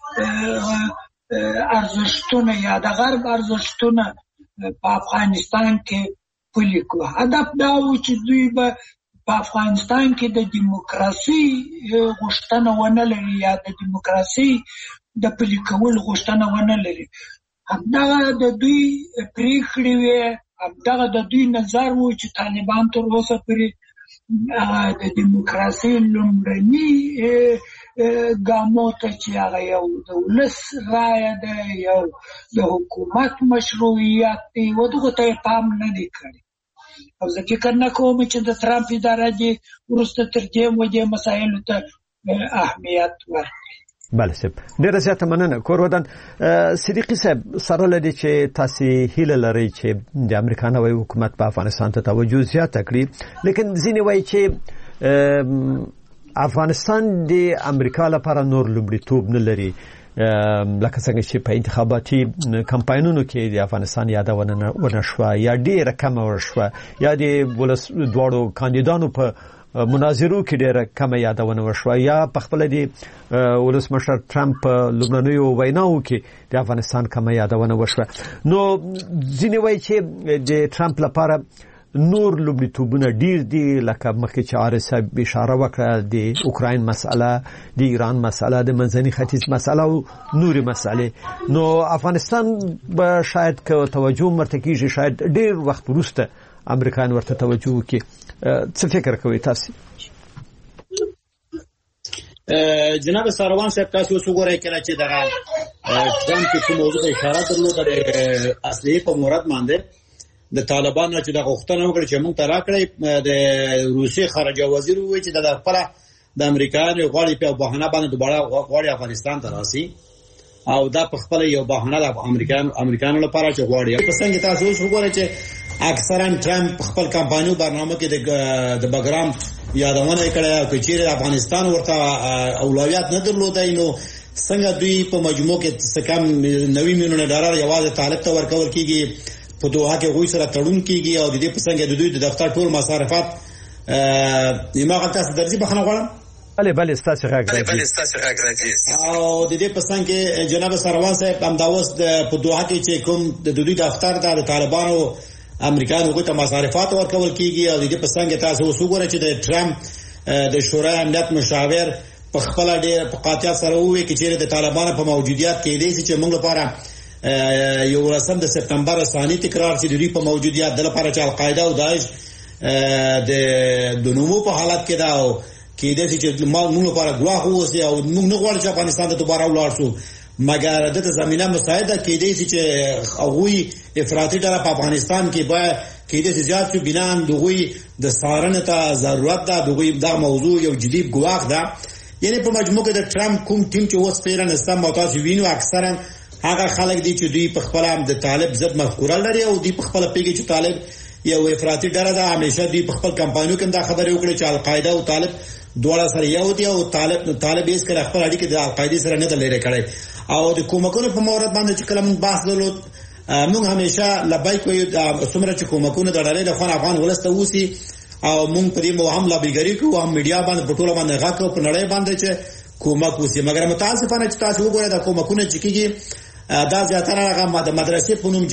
ارزښتونه یا د غرب ارزښتونه په افغانستان کې پلي کړو. هدف دا و چې دوی به په افغانستان کې د دیموکراسي غوښتنه ونه لري یا د دیموکراسي د پلي کول غوښتنه ونه لري. همدغه د دوی پریکړې وې، همدغه د دوی نظر و چې طالبان تر اوسه پورې د دیموکراسي لومړني ګامو ته چې هغه یو د ولس رایه ده، یو د حکومت مشروعیت دی، و دغو ته یې پام نه دی کړی. او زه فکر نه کوم چې د ټرمپ اداره دې وروسته تر دې ودې مسایلو ته اهمیت ورکړي. بله صاحب، ډېره زیاته مننه. کور ودان صدیقي صاحب، سره له دې چې تاسې هیله لرئ چې د امریکا نوی حکومت په افغانستان ته توجه زیاته کړي، لیکن ځینې وایي چې افغانستان د امریکا لپاره نور لومړیتوب نه لري، لکه څنګه چې په انتخاباتي کمپاینونو کې د افغانستان یادونه ونه شوه یا ډېره کمه وشوه یا د دواړو کاندیدانو په مناظرو کې ډېره کمه یادونه وشوه یا په خپله د ولسمشر ټرمپ په لومړنیو ویناوو کې د افغانستان کمه یادونه وشوه. نو ځینې وایي چې د ټرمپ لپاره نور لومړیتوبونه ډیر دي، لکه مخکې چې عارض صاحب اشاره وکړه د اوکراین مسله، د ایران مسله، د منځني ختیځ مسله او نورې مسلې. نو افغانستان به شاید که توجه ورته کېږي شاید ډیر وخت وروسته امریکایان ورته توجه وکړي. څه فکر کوئ تاسې؟ جناب ساروان صاحب، تاسو اوس وګورئ کله چې دغه ټرمپ کوم موضوع ته اشاره درلوده د اصلي په مورد باندې د طالبانو چې د غوښتنه وکړي چې موږ ته راکړي، د روسي خارجه وزیر وویل چې د خپل د امریکایانو غواړي په بهانه باندې دوباره غواړي افغانستان ته راسي او دا په خپل یو بهانه د امریکایانو لپاره چې غواړي. په څنګه تاسو اوس وګورئ چې اکثرا ټرمپ خپل کمپاینو برنامه کې د بګرام یادونه کړې او چې افغانستان ورته اولویت نه درلودای، نو څنګه دوی په مجموع کې څه کم 90 میلیون ډالر یوازې طالب ته ورکول کیږي، په دوحه کې غوي سره تړون کیږي او د دې په څنګه د دوی د دفتر ټول مصارفات یماغه تاسو درځي بخنه غواړم. بله ستاسو غږ راځي او د دې په څنګه جناب سروان صاحب هم دا اوس په دوحه کې چې کوم د دوی دفتر د طالبانو امریکایانو غوته مصارفات ورکول کیږي او د دې په څنګه تاسو وسوګورئ چې د ټرمپ د شورای امنیت مشاور په خپل ډېر په قاطعیت سره وایي چې د طالبانو په موجودیت کې دي چې موږ لپاره یو رسم د سپتمبر ثاني تکرار چې د دوی په موجودیت د لپاره چې القاعده او داعش د نمو په حالت کې دا او کې د چې موږ لپاره ګواښ اوسي او موږ نه غواړو چې افغانستان ته دوباره ولاړ شو مګر د زمينه مساعده کې دي چې هغه افراطي ډله په افغانستان کې به کې د زیات شو بنان دغوی د سارنه ته ضرورت ده دغوی دا موضوع یو جدي ګواښ ده. یعنی په مجموع کې د ټرمپ کوم ټیم چې اوس پیرن استم او تاسو وینو اکثرا هغه خلک دي چې دوی په خپل هم د طالب ضد مفکوره لري او دوی په خپل پیګه چې طالب یو افراطي ډله ده. همیشه دوی په خپل کمپاینونو کې دا خبره وکړي چې القاعده او طالب دواړه سره یو دي او طالب یې سره خپل اړیکې د القاعده سره نه لري کړي او د کومکونو په مورد باندې چې کلم بحث درلود موږ همیشه لبیک وایو څومره چې کومکونه د ډلې د افغان ولسته وسی او موږ په دې مو هم لابیګری کوو او میډیا باندې په ټوله باندې غاکو په نړۍ باندې چې کومک وسی مګر متاسفانه چې تاسو وګورئ دا کومکونه چې کیږي دا زیاتره هغه د مدرسې په نوم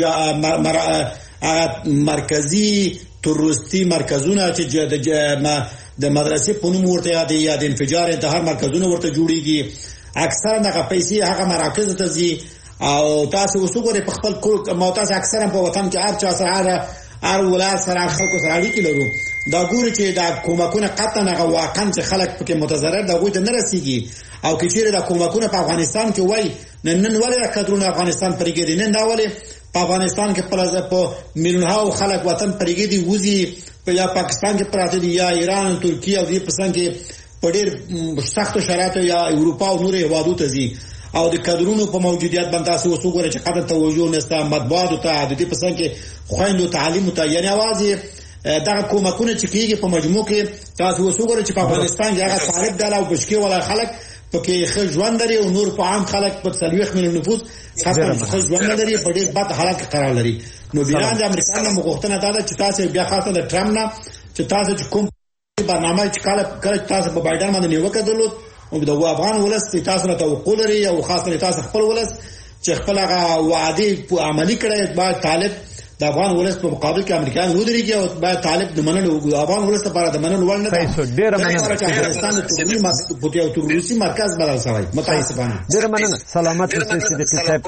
مرکزی تروریستي مرکزونه چې د مدرسې په نوم ورته یا د انفجار انتحار مرکزونه ورته جوړیږي اکثرا دغه پیسې هغه مراکز ته ځي او تاسو وسوګورئ په خپل کور موتاس اکثرا په وطن کې هر چا سره هر ولایت سره خلکو سره اړیکې لرو دا ګوري چې دا کومکونه قطعا هغه واقعا چې خلک پکې متضرر دا غوښته نه رسیږي او کې چیرې دا کومکونه په افغانستان کې وای نن ولې کډرونه افغانستان پرېږدي نن دا ولې په افغانستان کې په میلیونها خلک وطن پرېږدي وزي په یا پاکستان کې پراته دي یا ایران ترکیه او دې په څنګه کې په ډېر سخت شرایطو یا اروپا او نور هیوادو ته ځي او د کډرونو په موجودیت باندې تاسو وسوګورئ چې قطعا توجه نشته مطبوعات ته د دې په څنګه کې خويندو تعلیم ته یعنی आवाज دا کومکونه چې کیږي په مجموع کې تاسو وسوګورئ چې په افغانستان کې هغه طالب ډله او بشکی ولا خلک پکې ښه ژوند لري او نور په عام خلک په 40 میلیون نفوس خاصه ښه ژوند لري په ډېر بد حالت کې قرار لري. نو بیان د امریکا نه مغوښتنه ده چې تاسو بیا خاصه د ټرمپ نه چې تاسو چې کوم برنامه چې کله تاسو په بایدن باندې نیوکه درلود او د افغان ولس تاسو نه توقع لري او خاصه تاسو خپل ولس چې خپل هغه وعده په عملی کړی باید طالب د افغان ولس په مقابل کې امریکایان ودرېږي او باید طالب د منلو افغان ولس لپاره د منلو وړ نه دی. ډېر مننه چې افغانستان د تروریستي مرکز بدل شوی متاسفانه. ډېر مننه. سلامت اوسئ صدیقي صاحب.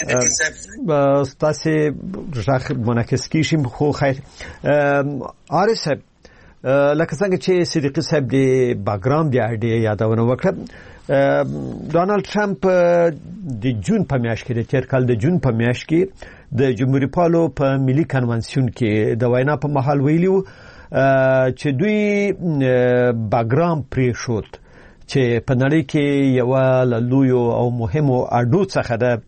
تاسو ژغ منعکس کیږي خو خیر. عارف صاحب لکه څنګه چې صدیقي صاحب د باګرام دی اړ یادونه وکړه ډونالد ټرمپ د جون په میاشت کې د تیر کال د جون په میاشت کې د جمهوریت پالو په ملي کنونسیون کې د وینا په محل ویلو چې دوی باګرام پرې شوت چې په نړۍ کې یو لویو او مهمو اډو څخه ده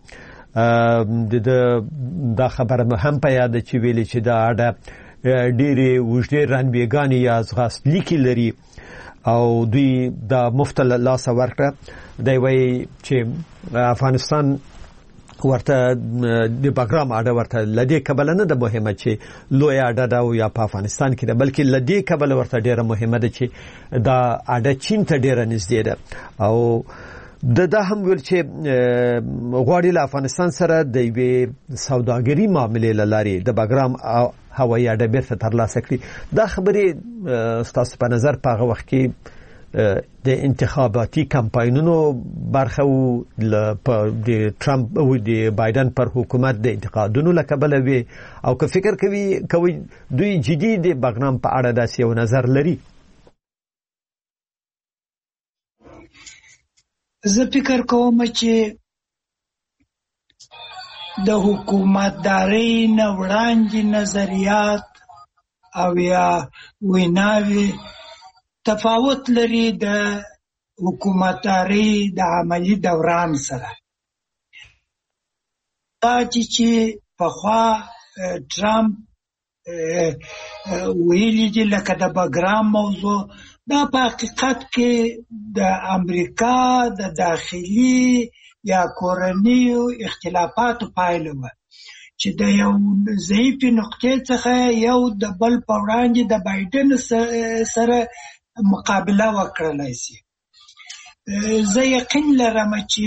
د خبره هم په یاد چې ویلي چې دا اډه ډېری وژدې رنبېګانی یا ځغاست لیکي لري او دوی د مفت لاس ورکړه دی وی چې افغانستان ورته د باګرام اډه ورته لدی کبل نه د مهمه چې لوی اډه دا او یا په افغانستان کې ده بلکې لدی کبل ورته ډیره مهمه ده چې دا اډه چین ته ډیره نږدې ده او دا هم ویل چې غواړي له افغانستان سره د یوې سوداګري معاملې لاري د باګرام هوایي اډه بیرته ترلاسه کړي. دا خبرې ستاسو په نظر په هغه وخت کې د انتخاباتي کمپاینونو برخه و د ټرمپ او د بایدن پر حکومت د انتقادونو لکبل وي او که فکر کوي دوی جدي د باګرام په اړه داسې یو نظر لري؟ زه فکر کوم چې د حکومتدارۍ نه وړاندې نظریات او یا ویناوې تفاوت لري د حکومتدارۍ د عملی دوران سره. دا چې پخوا ټرمپ ویلي دي لکه د باګرام موضوع دا په حقیقت کې د امریکا د داخلي یا کورنیو اختلافاتو پایله وه چې د یو ضعیفې نقطې څخه یو د بل په وړاندې د بایدن سره مقابله وکړلای شي. زه یقین لرم چې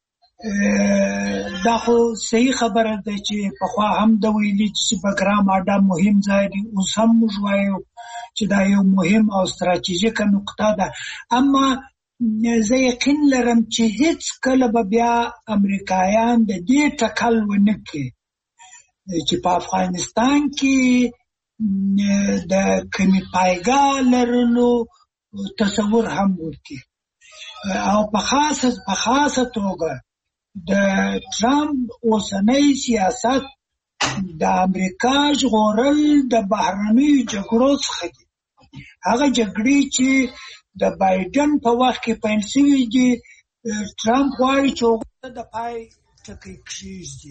دا خو صحیح خبره ده چې پخوا هم د ویلي چې بګرام اډه مهم ځای دی، اوس هم موږ وایو چې دا یو مهم او ستراتیژیکه نقطه ده. اما زه یقین لرم چې هیڅ کله به بیا امریکایان د دې ټکل ونه کړي چې په افغانستان کې د کومې پایګاه لرلو تصور هم وکړي. او په خاصه توګه د ټرمپ اوسنی سیاست د امریکا ژغورل د بهرنیو جګړو څخه دي. هغه جګړې چې د بایدن په وخت کې پیل شوې دي، ټرمپ غواړي چې هغه د پای ټکی کېږدي.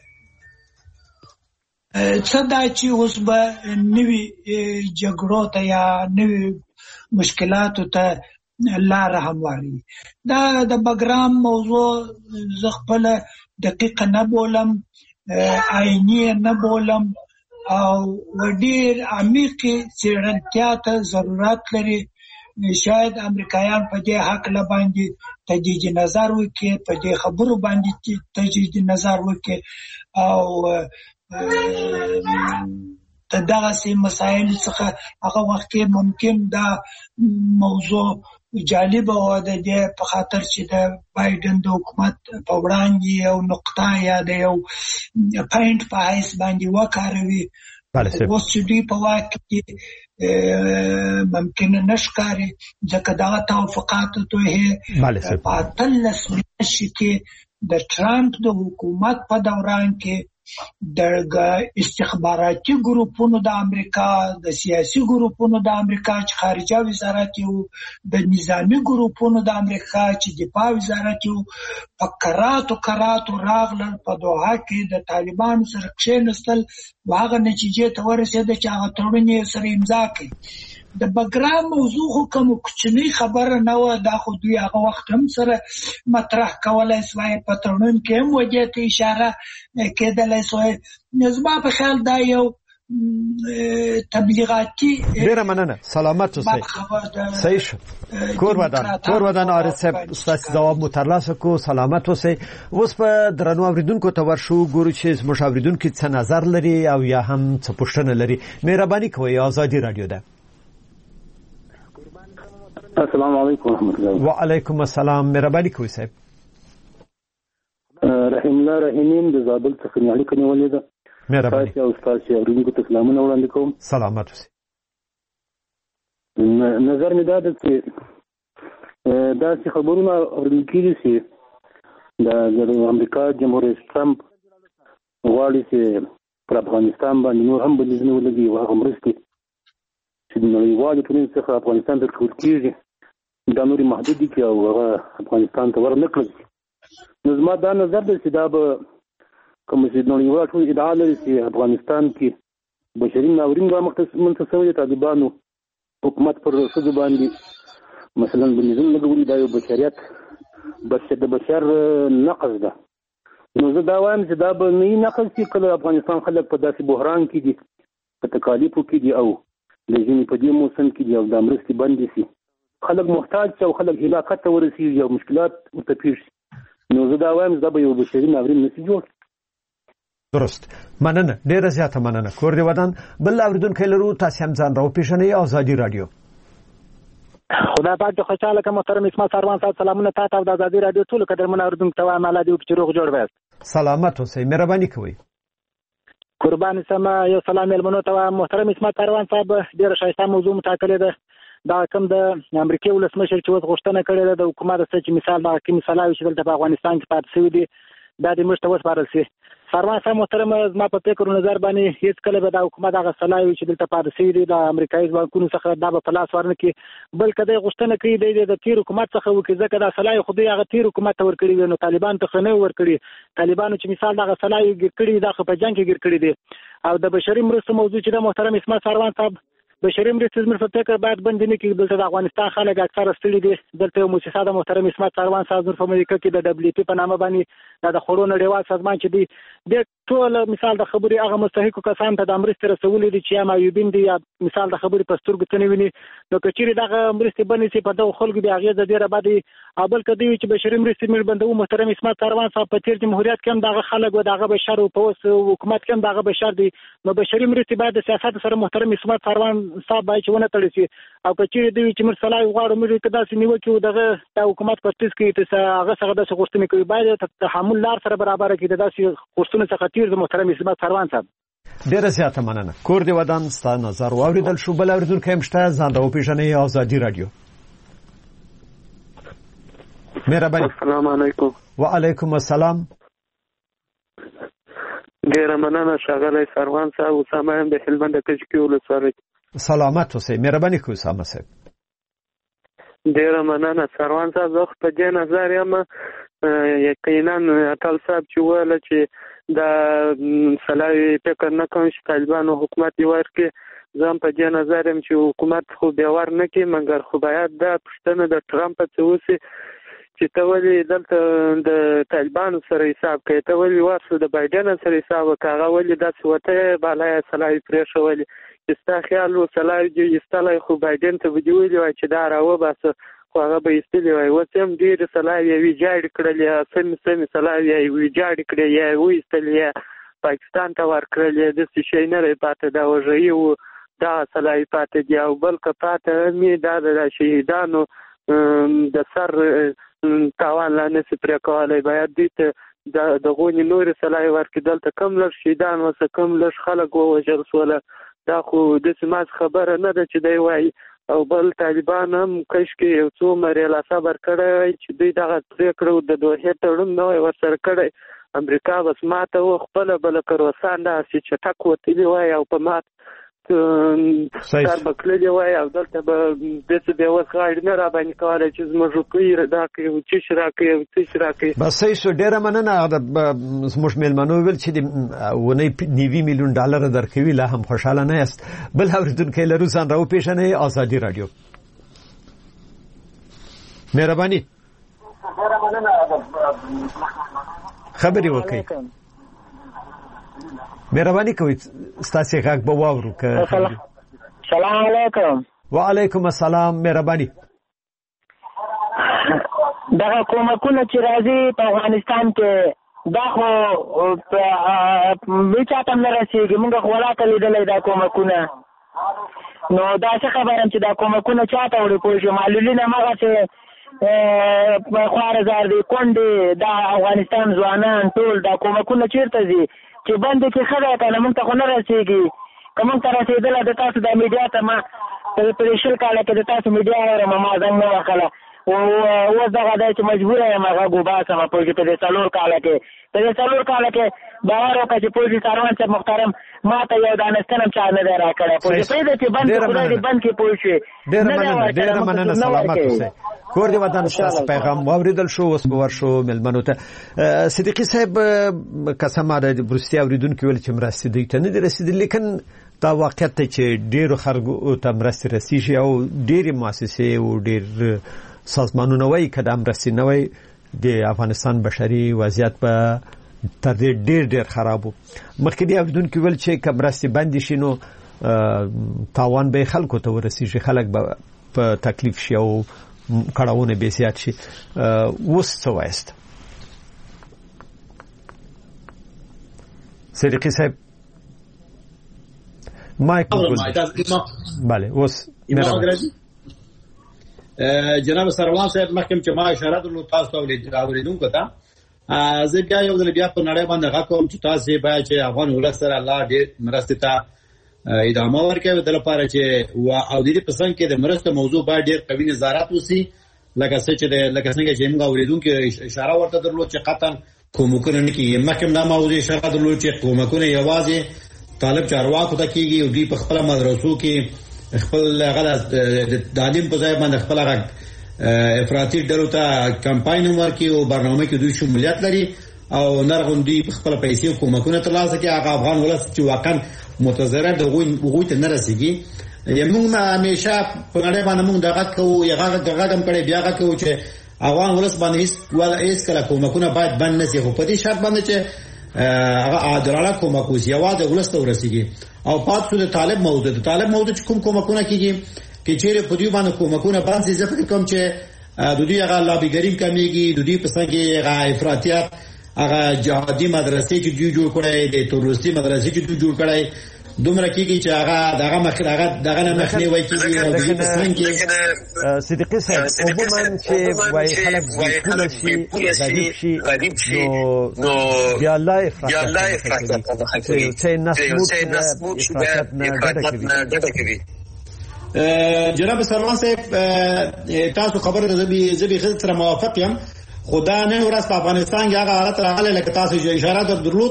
څه دا چې اوس به نوي جګړو ته یا نوي مشکلاتو ته لاره همواري. دا د بګرام موضوع زه خپل دقیقه نه بولم، عیني نه بولم، او ډېر عمیقې څېړنتیا ته ضرورت لري. شاید امریکایان په دې هکله باندې تجدید نظر وکړي، په دې خبرو باندې تجدید نظر وکړي، او د دغسې مسایلو څخه هغه وخت کې ممکن دا موضوع جالبه وه د دې په خاطر چې د بایدن د حکومت په وړاندې یو نقطه یا د یو پاینټ په حیث باندې وکاروي. اوس چې دوی په واک کې ممکن نه ښکاري، ځکه دغه توافقاتو توهې په 18 میاشتې کې د ټرمپ د حکومت په دوران کې د استخباراتي ګروپونو د امریکا، د سیاسي ګروپونو د امریکا چې خارجه وزارت یو، د نظامی ګروپونو د امریکا چې دفاع وزارت یو، په کراتو راغلل، په دوحه کې د طالبانو سره کښېنستل، هغه نتیجې ته ورسېده چې هغه تړون یې سره امضا کړي. د بګرام موضوع خو کوم کوچنی خبره نه وه، دا خو دوی هغه وخت هم سره مطرح کولای سوای، په تړون کې هم ودې ته اشاره کېدلی سوای. زما په خیال دا یو تبلیغاتي. ډیره مننه، سلامت اوسئ. صحیح شو. کورودان عارف صاحب ستاسو ځواب مو ترلاسه کو، سلامت اوسئ. اوس په درنو اوریدونکو ته ورشو، ګورو چې زموږ اوریدونکو څه نظر لري او یا هم څه پوښتنه لري. مهرباني کوئ، آزادي رادیو ده. السلام علیکم ورحمۃ اللہ. وعلیکم السلام. مهرباني کوئ صاحب. رحیم الله رحیمین د زابل څخه اړیکه نیولې ده. مهرباني. تاسو او تاسو اوریدونکو ته سلامونه وړاندې کوم. سلامت اوسئ. نظر مې دا ده چې داسې خبرونه اورېدل کېږي چې د امریکا جمهور رئیس ټرمپ غواړي چې پر افغانستان باندې نور هم بندیزونه ولګي او هغه مرستې چې د نړیوالې ټولنې څخه افغانستان ته ورکول کېږي دا نورې محدودې کړي او هغه افغانستان ته ور نه کړل. نو زما دا نظر دی چې دا به کوم چې نړیواله ټولنه ادعا لري چې افغانستان کې بشري ناورین رامنځته شوی دی، طالبانو حکومت پر ښځو باندې مثلا بندیزونه لګولي، دا یو بشریت د بشر نقض ده. نو زه دا وایم چې دا به نه وي نقض چې کله افغانستان خلک په داسې بحران کې دي، په تکالیفو کې دي او د ژمي په دې موسم کې دي او دا مرستې بندې شي، خلک محتاج شي او خلک هلاکت ته ورسېږي او مشکلات ورته پېښ شي. نو زه دا وایم دا به یو بشري ناورین نشي جوړ. درست. مننه، ډیره زیاته مننه. کور دی ودان. بل اوریدونکي لرو، تاسو هم ځان راوپېژنئ. آزادي رادیو. خدا پاک د خوشاله کوم محترم اسماعیل سروان صاحب، سلامونه تاسو او د آزادي رادیو ټول قدرمن اوریدونکو ته وایم، الله دې وکړي چې روغ جوړ وایاست. سلامت اوسئ. مهرباني کوئ. قربان سما یو سلام ملمنو ته محترم اسماعیل سروان صاحب، ډیره ښایسته موضوع مټاکلې ده. دا کوم د امریکای ولسمشر چې اوس غوښتنه کړې ده د حکومت سره چې مثال دا کوم مثالوي چې دلته په افغانستان کې پاتې شوی دی، دا د مشته وسپارل شي. سروان صاحب محترم، زما په فکر او نظر باندې هیڅ کله به د حکومت هغه صلاحي چې دلته پاتې شوی دی د امریکایي ځواکونو څخه دا په لاس ورنه کې، بلکې د غوښتنه کوي د تیر حکومت څخه وکړي، ځکه دا صلاحي خو دوی هغه تیر حکومت ته ورکړي وي، نو طالبان ته نه ورکړي. طالبانو چې مثال دغه صلاحي ګر کړي دا خو په جنگ کې ګر کړي دي. او د بشري مرستو موضوع چې د محترم اسماعیل سروان صاحب بشري مرستې زموږ په فکر باید بند نه کړي. دلته د افغانستان خلک اکثره ستړي دي. دلته یو مؤسسه د محترم اسماعیل سروان صاحب زموږ په امریکا کې د WP په نامه باندې د خړو نړیوال سازمان چې دی د ټول مثال د خبري هغه مستحق کسان ته د امرستي رسولې دي چې معیوبین دي یا مثال د خبري په سترګو ته نیوي نو کچېری دغه امرستي بنې سي په دغه خلکو بیا غي د ډیره باندې ابل کدی چې بشري امرستي مل بندو محترم اسمت کاروان صاحب په تیر جمهوریت کې دغه خلک و دغه بشر او په حکومت کې دغه بشر دي نو بشري امرستي باید د سیاست سره محترم اسمت کاروان صاحب باید ونه تړي سي او کچېری دی چې مرسلای غواړو موږ کدا سي نیو کې دغه د حکومت په تیس کې ته هغه څنګه د غوښتنې کوي باید تحمل لار سره برابر کړي د داسې غوښتنې څخه تیر د محترم اسمت کاروان صاحب ډیره زیاته مننه. کور دی ودان ستا نظر واوریدل شو. بل اوریدونکو مشته ځان د پیژنې آزادي رادیو. مهرباني. السلام علیکم. وعلیکم السلام. ډیره مننه ښاغلی سروان صاحب. اسامه هم د هلمند کجکي ولسوالۍ. سلامت اوسئ. مهرباني کوئ اسامه صاحب. ډیره مننه سروان صاحب. زه په دې نظر یم یقینا ټول صاحب چې ویل چې د سلاوي فکر نه کوم چې طالبانو حکومت یې ورکړي. زه هم په دې نظر یم چې حکومت خو بیا ور نه کړي مګر خو باید دا پوښتنه د ټرمپ څخه وشي چې ته ولې دلته د طالبانو سره حساب کوي، ته ولې ورسره د بایدن سره حساب وکړه، هغه ولې داسې وته بالای سلاوي پرېښولې چې ستا خیال و سلاوي دې ایستلی خو بایدن ته به دې ویلي وای چې دا راوباسه خو هغه به ایستلی وای. اوس هم ډېرې سلاوي یې ویجاړې کړلې، سمې سلاوي یې ویجاړې کړې یا یې وایستلې یا پاکستان ته ورکړلې. داسې شی نه دی پاتې، دا وژایي و دغه سلاوي پاتې دي. او بل که پاتې مې دا د شهیدانو د سر تاوان لا نشي پرې کولی، باید دوی ته د غونې نورې سلاوي ورکړي. دلته کم لږ شهیدان وسه، کم لږ خلک ووژل سوله، دا خو داسې ماس خبره نه ده چې دی وایي. او بل طالبان هم کشکې یو څو مریلا صبر کړی وای چې دوی دغه پرېکړه د دوحې تړون نه وای ورسره کړی. امریکا بس ماته و خپله بله کروسان داسې چټک وتلي وای او په مات سر به کللي وای او دلته به داسې بیا اوس غاړې نه راباندې کولی چې زموږ روپۍ دا کوي او څه شي راکوي او څه شي راکوي. بس صحیح شو. ډېره مننه. زموږ میلمنو ویل چې د اونۍ 90 میلیون ډالر درکوي، لا هم خوشحاله نه یاست. بل اورېدونکی لرو، ځان راوپېژنئ. آزادي رادیو. مهرباني. خبرې وکړئ. مهرباني کوئ ستاسې غږ به واورو. سلام علیکم. وعلیکم السلام. مهرباني. دغه کومکونه چې راځي په افغانستان کې دا خو هیچا ته نه رسېږي. موږ خو ولاکه لیدلی دا کومکونه، نو دا څه خبره چې دا کومکونه چا ته وړي پوه شو. معلولین همغسې خوارزار دي، کونډې، دا افغانستان ځوانان ټول دا کومکونه چېرته ځي چې بندې کې ښه دی که نه، موږ ته خو نه رسېږي. که موږ ته رسېدله د تاسو د میډیا ته ما په 20 کاله کې د تاسو میډیا اورم ما زنګ نه وهله. اوس دغه دی چې مجبوره یم غږ وباسم پوه شي. په دې 4 کاله کې باور وکړه چې پوه شي سروان صاحب محترم ما ته یو دانستن هم چا نه دی راکړی پوه شي. پرېږده چې بند خدای دې بند کړي پوه شي. ډېره مننه. سلامت اوسئ. کور دی ودان ستاسو پیغام واوریدل شو. اوس به ورشو میلمنو ته. صدیقي صاحب قسم د وروستي اوریدونکو ویل چې مرستې دوی ته نه دي رسېدلې، لیکن دا واقعیت دی چې ډېرو خلکو ته مرستې رسېږي او ډېرې مؤسسې او ډېر سازمانونه وایي که دا مرستې نه وای د افغانستان بشري وضعیت به تر دې ډېر خراب و. مخکې دې اوریدونکو ویل چې که مرستې بندې شي نو تاوان به خلکو ته ورسېږي، خلک به په تکلیف شي او کړهونه به زیات شي. اوس څه وایست صدیقي صاحب؟ مایک بله. اوس جناب سروان صاحب مخکې چې ما اشاره درلوده تاسو ته اوریدونکو ته، زه بیا یو ځل بیا په نړۍ باندې غږ کوم چې تاسو باید چې افغان ولس سره الله ډېر مرستې ته ادامه ورکوي، د لپاره چې او د دې په څنګ کې د مرستې موضوع باید ډېر قوي نظارت وشي. لکه څنګه چې موږ اوریدونکو اشاره ورته درلوده چې قطعا کومکونه نه کېږي. مخکې دا موضوع اشاره درلوده چې کومکونه یوازې طالب چارواکو ته کېږي او دوی په خپله مدرسو کې خپل هغه د تعلیم په ځای باندې خپل هغه افراطي ډلو ته کمپاین ورکړي او برنامه کې دوی شمولیت لري او نرغوندي په خپل پیسې کومکونه ترلاسه کوي. هغه افغان ولس چې واقعا متضرر د هغوی ته نه رسېږي. موږ همیشه په نړۍ باندې موږ دغه کوو، هغه هم کړی بیا هغه کوو چې افغان ولس باندې هیڅ کله کومکونه باید بند نشي خو په دې شرط باندې چې هغه عادلانه کومک وشي یوازې ولس ته ورسیږي او پاتې د طالب موضوع کوم کومکونه کیږي چې چیرې په دې باندې کومکونه باندې ځکه کوم چې د دې هغه لابیګری کمیږي د دې په څنګه هغه افراطیت هغه جهادي مدرسې چې جوړ کړي د تروریستي مدرسې چې جوړ کړي دومره کېږي چې هغه دغه نه مخنی وای کېږي او د دې په څنګه صدیقي صاحب عموما چې وای خلک غریب شي نو بیا الله افراطیت چې نسموت نه ډډه کوي. جناب سروان صاحب تاسو خبره زبي خدای سره موافق یم خدا نه ورځ په افغانستان کې هغه حالت راغلی لکه تاسو اشاره درلود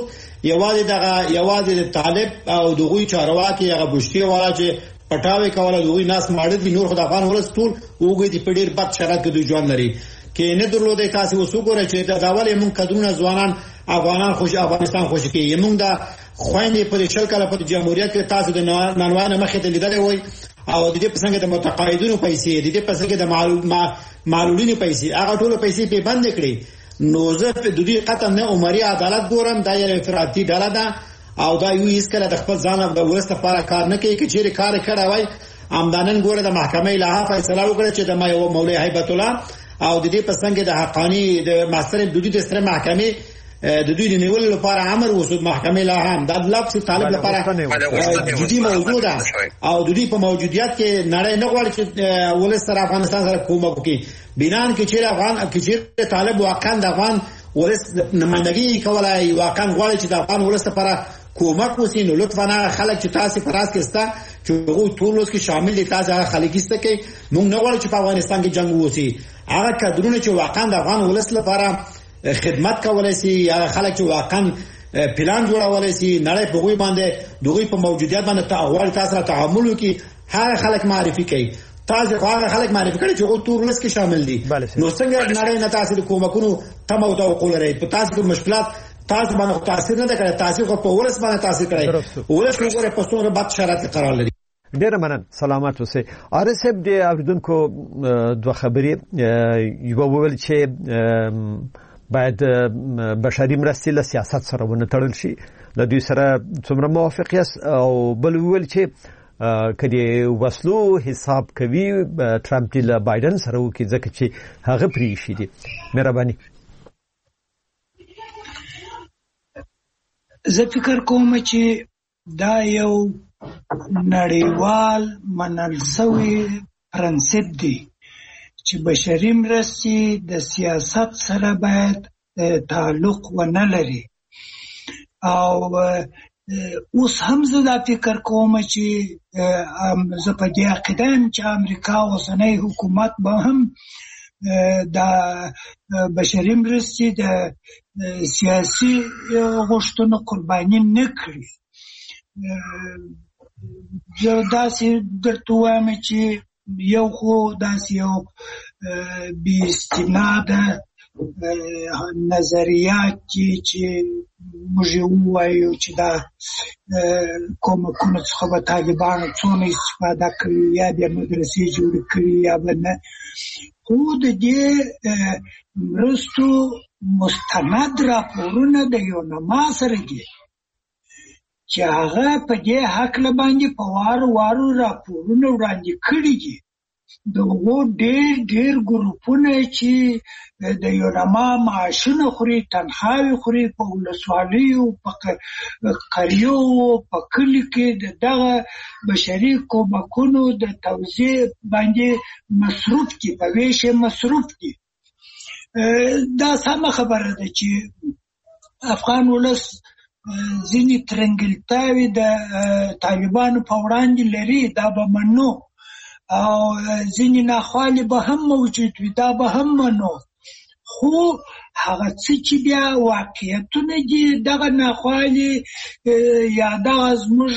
یوازې د طالب او دغوی چارواکي هغه بوشتي والا چې پټاوي کوله دغوی ناس ماړه دي نور خدای افغان ولس ټول وګړي د پډیر بد شرایط کې دوی ژوند لري کې نه درلود تاسو وسوګره چې دا ډول موږ کډونه ځوانان افغانان افغانستان خوشي کې موږ دا خويندې په شل کاله په جمهوریت کې تاسو د ننوانه مخې ته لیدلې وای او د دې په څنګه د متقاعدونو پیسې د دې په څنګه د معلولینو پیسې هغه ټول پیسې په بند کړې نو زه د دې قطعا نه عمري عدالت ګورم دا یو افراطي ډله ده او دا یو هیڅ کله د خپل ځان د ولست لپاره کار نه کوي چې کار کړی وای امدانن ګوره د محکمې الهه فیصله وکړه چې د مولوی هیبت الله او د دې په څنګه د حقانی د ماستر د دې ستره محکمې د دوی د نیولو لپاره امر وشو محکمې لا هم د لفظ طالب لپاره جدي موضوع ده او د دې په موجودیت کې نړۍ نه غواړي چې ولس سره افغانستان سره کومک وکړي بنان کې چې افغان کې طالب واقعا د افغان ولس نمائندګي کولای واقعا غواړي چې د افغان ولس لپاره کومک وکړي نو لطفا خلک چې تاسو پراس کې ستا چې هغه ټول کې شامل دي تاسو خلک است کې موږ نه غواړو چې په افغانستان کې جنگ وشي هغه کډرونه چې واقعا د افغان ولس لپاره خدمت کولای شي یا خلک چې واقعا پلان جوړولای شي نړۍ په غوي باندې دغه په موجودیت باندې تاسو سره تعامل وکړي هغه خلک معرفي کوي تاسو هغه خلک معرفي کړي چې ټول ولس کې شامل دي نو څنګه نړۍ نه تاسو د کومکونو تم او توقع لري په تاسو مشکلات تاسو باندې تاثیر نه کوي تاسو په ولس باندې تاثیر کوي ولس وګوره په څومره بد شرایط قرار لري. ډیر مننه سلامات اوسئ. ارسب د اوریدونکو دوه خبرې یو ویل چې باید بشري مرستې له سیاست سره ونه تړل شي د دوی سره څومره موافق یاست او بل ویل چې کدی وسلو حساب کوي ټرمپ له بایدن سره وکړي ځکه چې هغه پری شي دي. مهرباني. زه فکر کوم چې دا یو نړیوال منل شوی پرنسپ دی چې بشري مرستې د سیاست سره باید تعلق ونه لري او اوس هم زه دا فکر کوم چې زه په دې عقیده یم چې امریکا اوسنی حکومت به هم د بشري مرستې د سیاسي غوښتنو قرباني نه کړي. زه داسې درته وایم چې یو خو داسې یو بې استناده نظریات چې موږ ووایو چې دا کومکونو څخه به طالبانو څونه استفاده کوي یا بیا مدرسې جوړې کړي یا به نه خو د دې مرستو مستند راپورونه د یونما سره دي چې هغه په دې حقله باندې په وارو راپورونه وړاندې کړي دي. دغه ډېر ګروپونه چې د یونما معاشونه خوري تنخواوې خوري په ولسوالیو په قریو په کلي کې دغه بشري کومکونو د توزیع باندې مصروف دي په ویش مصروف دي. دا سمه خبره ده چې افغان ولس ځینې ترنګلتاوې د طالبانو په وړاندې لري دا به منو او ځینې ناخوالې به هم موجود وي دا به هم منو خو هغه څه چې بیا واقعیتونه دي دغه ناخوالې یا دغه زموږ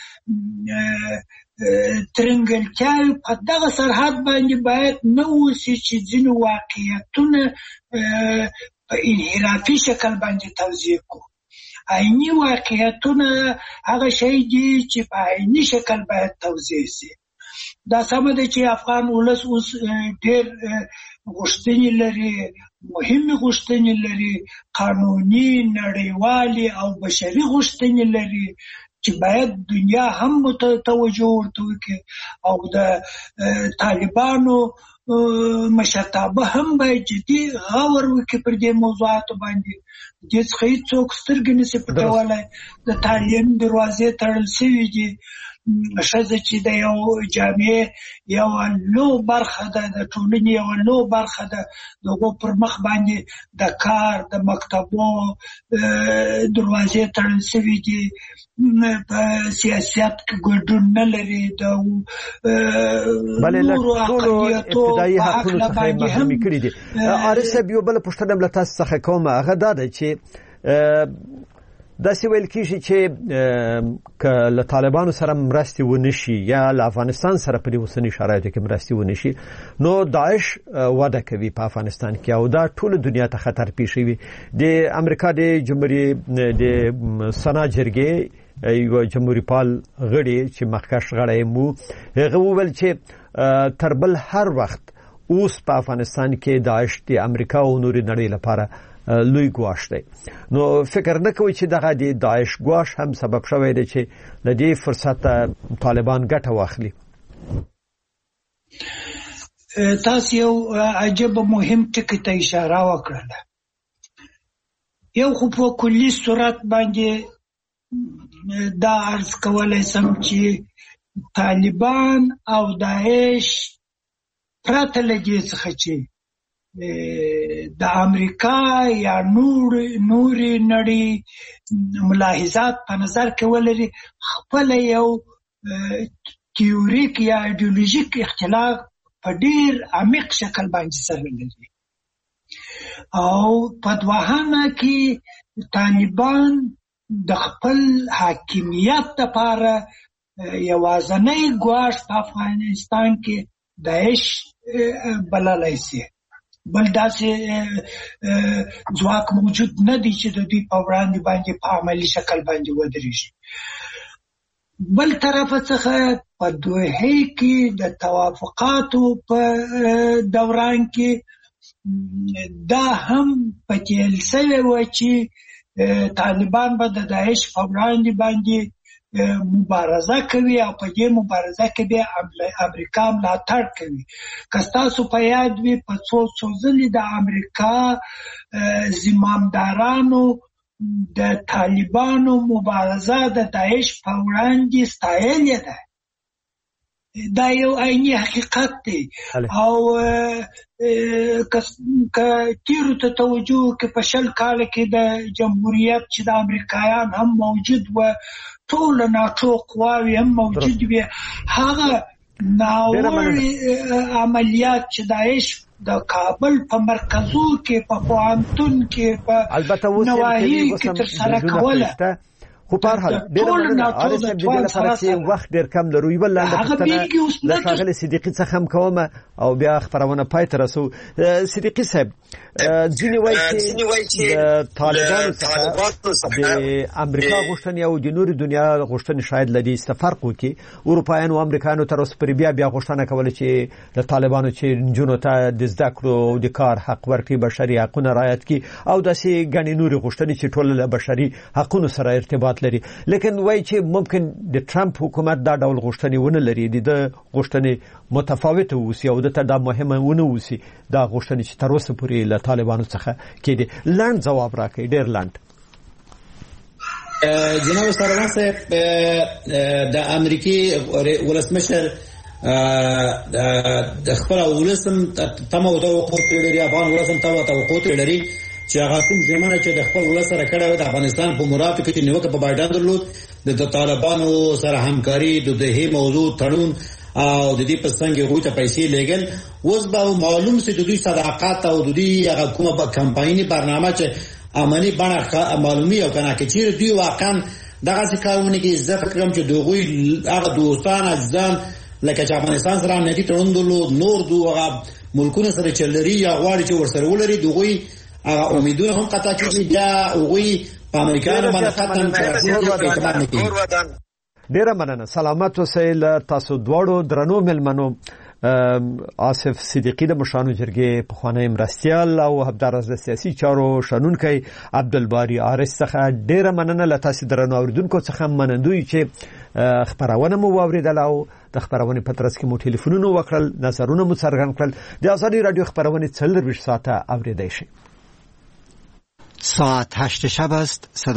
ترنګلتیاوې په دغه سرحد باندې باید نه اوسي چې ځینې واقعیتونه په انحرافي شکل باندې توضیح کړو. عیني واقعیتونه هغه شی دي چې په عیني شکل باید توضیح شي. دا سمه ده چې افغان ولس اوس ډېر غوښتنې لري، مهمې غوښتنې لري، قانوني، نړیوالي او بشري غوښتنې لري چې باید دنیا هم توجه ورته وکړي او د طالبانو مشرتابه هم باید جدي غور وکړي پر دې موضوعاتو باندې. دې څخه هیڅوک سترګې نشي پټولی. د تعلیم دروازې تړل شوي دي. ښځه چې د یو جامعې یوه لو برخه ده، د ټولنې یوه لو برخه ده، د هغو پر مخ باندې د کار د مکتبو دروازې تړل شوي دي. په سیاست کې ګډون نه لري. د نورو اقلیتو په حقله باندې هم عارف صاحب یو بله پوښتنه له تاسو څخه کوم، هغه دا ده چې داسې ویل کېږي چې که له طالبانو سره مرستې ونشي یا له افغانستان سره په دې اوسني شرایطو کې مرستې ونشي نو داعش وده کوي په افغانستان کې او دا ټول دنیا ته خطر پیښوي. د امریکا د جمهوریت د سنا جرګې یو جمهوریت پال غړي چې مخکښ غړی مو هغه وویل چې تر بل هر وخت اوس په افغانستان کې داعش د امریکا او نورې نړۍ لپاره لوی ګواښ دی. نو فکر نه کوي چې دغه د داعش ګواښ هم سبب شوی دی چې د دې فرصت طالبان ګټه واخلي؟ تاسو یو عجب مهم ټکی ته اشاره وکړه. یو خو په کلی صورت باندې دا عرض کولای سم چې طالبان او داعش پرته له دې څخه چې د امریکا یا نورې نړۍ ملاحظات په نظر کې ولري، خپل یو تیوریک یا ایډیولوژیک اختلاف په ډیر عمیق شکل باندې سره لري. او په دوهمه کې طالبان د خپل حاکمیت لپاره یوازینی ګواښ په افغانستان کې داعش بللی شي. بل داسې ځواک موجود نه دی چې د دوی په وړاندې باندې په عملي شکل باندې ودرېږي. بل طرف څخه په دوحې کې د توافقاتو په دوران کې دا هم پټیل شوی و چې طالبان به د داعش په وړاندې باندې مبارزه کوي او په دې مبارزه کې به امریکا ملاتړ کوي. که ستاسو په یاد وي په څو ځلې د امریکا زمامدارانو د طالبانو مبارزه د داعش په وړاندې ستایلې ده. دا یو عیني حقیقت دی. او که تیرو ته توجه کې په 20 کال کې د جمهوریت چې د امریکایان هم موجود و، ټول ناټو قواوې هم موجود وي، هغه ناوړه عملیات چې داعش د کابل په مرکزو کې په پوهنتون کې په نواحي کې ترسره کوله. خو په هر حال ډېر مننه عارف صاحب، د دې لپاره چې وخت ډېر کم لرو یوه لنډه پوښتنه د ښاغلي صدیقي څخه هم کوم او بیا خپرونه پای ته رسو. صدیقي صاحب، ځینې وایي چې د طالبانو څخه د امریکا غوښتنې او د نورې دنیا غوښتنې شاید له دې څه فرق وکړي. اروپایانو او امریکایانو تر اوسه پورې بیا غوښتنه کوله چې د طالبانو چې نجونو ته د زده کړو او د کار حق ورکړي، بشري حقونه رعایت کړي او داسې ګڼې نورې غوښتنې چې ټول له بشري حقونو سره ارتباط لري. لیکن وایي چې ممکن د ټرمپ حکومت دا ډول غوښتنې ونه لري، د غوښتنې متفاوته اوسي او دته دا مهمه ونه اوسي دا غوښتنې چې تر اوسه پورې له طالبانو څخه کېدي. لنډ ځواب راکړئ، ډېر لنډ. جناب سروان صاحب، د امریکای ولسمشر د خپل ولسم تمه او توقع لري، افغان ولسم تمه او توقع لري چې هغه کوم زمانه چې د خپل ولس سره کړه د افغانستان په مراتو کې نیوکه په بایدن درلود، د طالبانو سره همکاري، د دې موضوع تړون او د دې په څنګه غوښته پیسې لګل. اوس به معلوم سي د دوی صداقت او د دې هغه کومه په کمپایني برنامه چې امني بڼه معلومي او کنه کې چې دوی واقعا دغه څه کارونه کې زه فکرم چې دوی هغه دوستان اجزان لکه چې افغانستان سره امنیتي تړون درلود، نور دوه ملکونه سره چلري یا غواړي چې ورسره ولري، دوی هغه امیدونه هم قطع کیږي دا وګوي په امریکایانو باندې ختم کړي. ډیره مننه. سلامت اوسئ له تاسو دواړو درنو ملمنو. آصف صدیقی د مشرانو جرګې پخوانی مرستیال او همدارس د سیاسي چارو شنونکی عبدالباری عارض څخه ډیره مننه له تاسو درنو اوریدونکو څخه منندوی چې خبرونه مو واوریدل او د خبرونه په ترڅ کې مو ټلیفونونه وکړل نظرونه مو څرګند کړل د ازادي رادیو خبرونه 24 ساعته اوریدای شي. ساعت 8 شب است.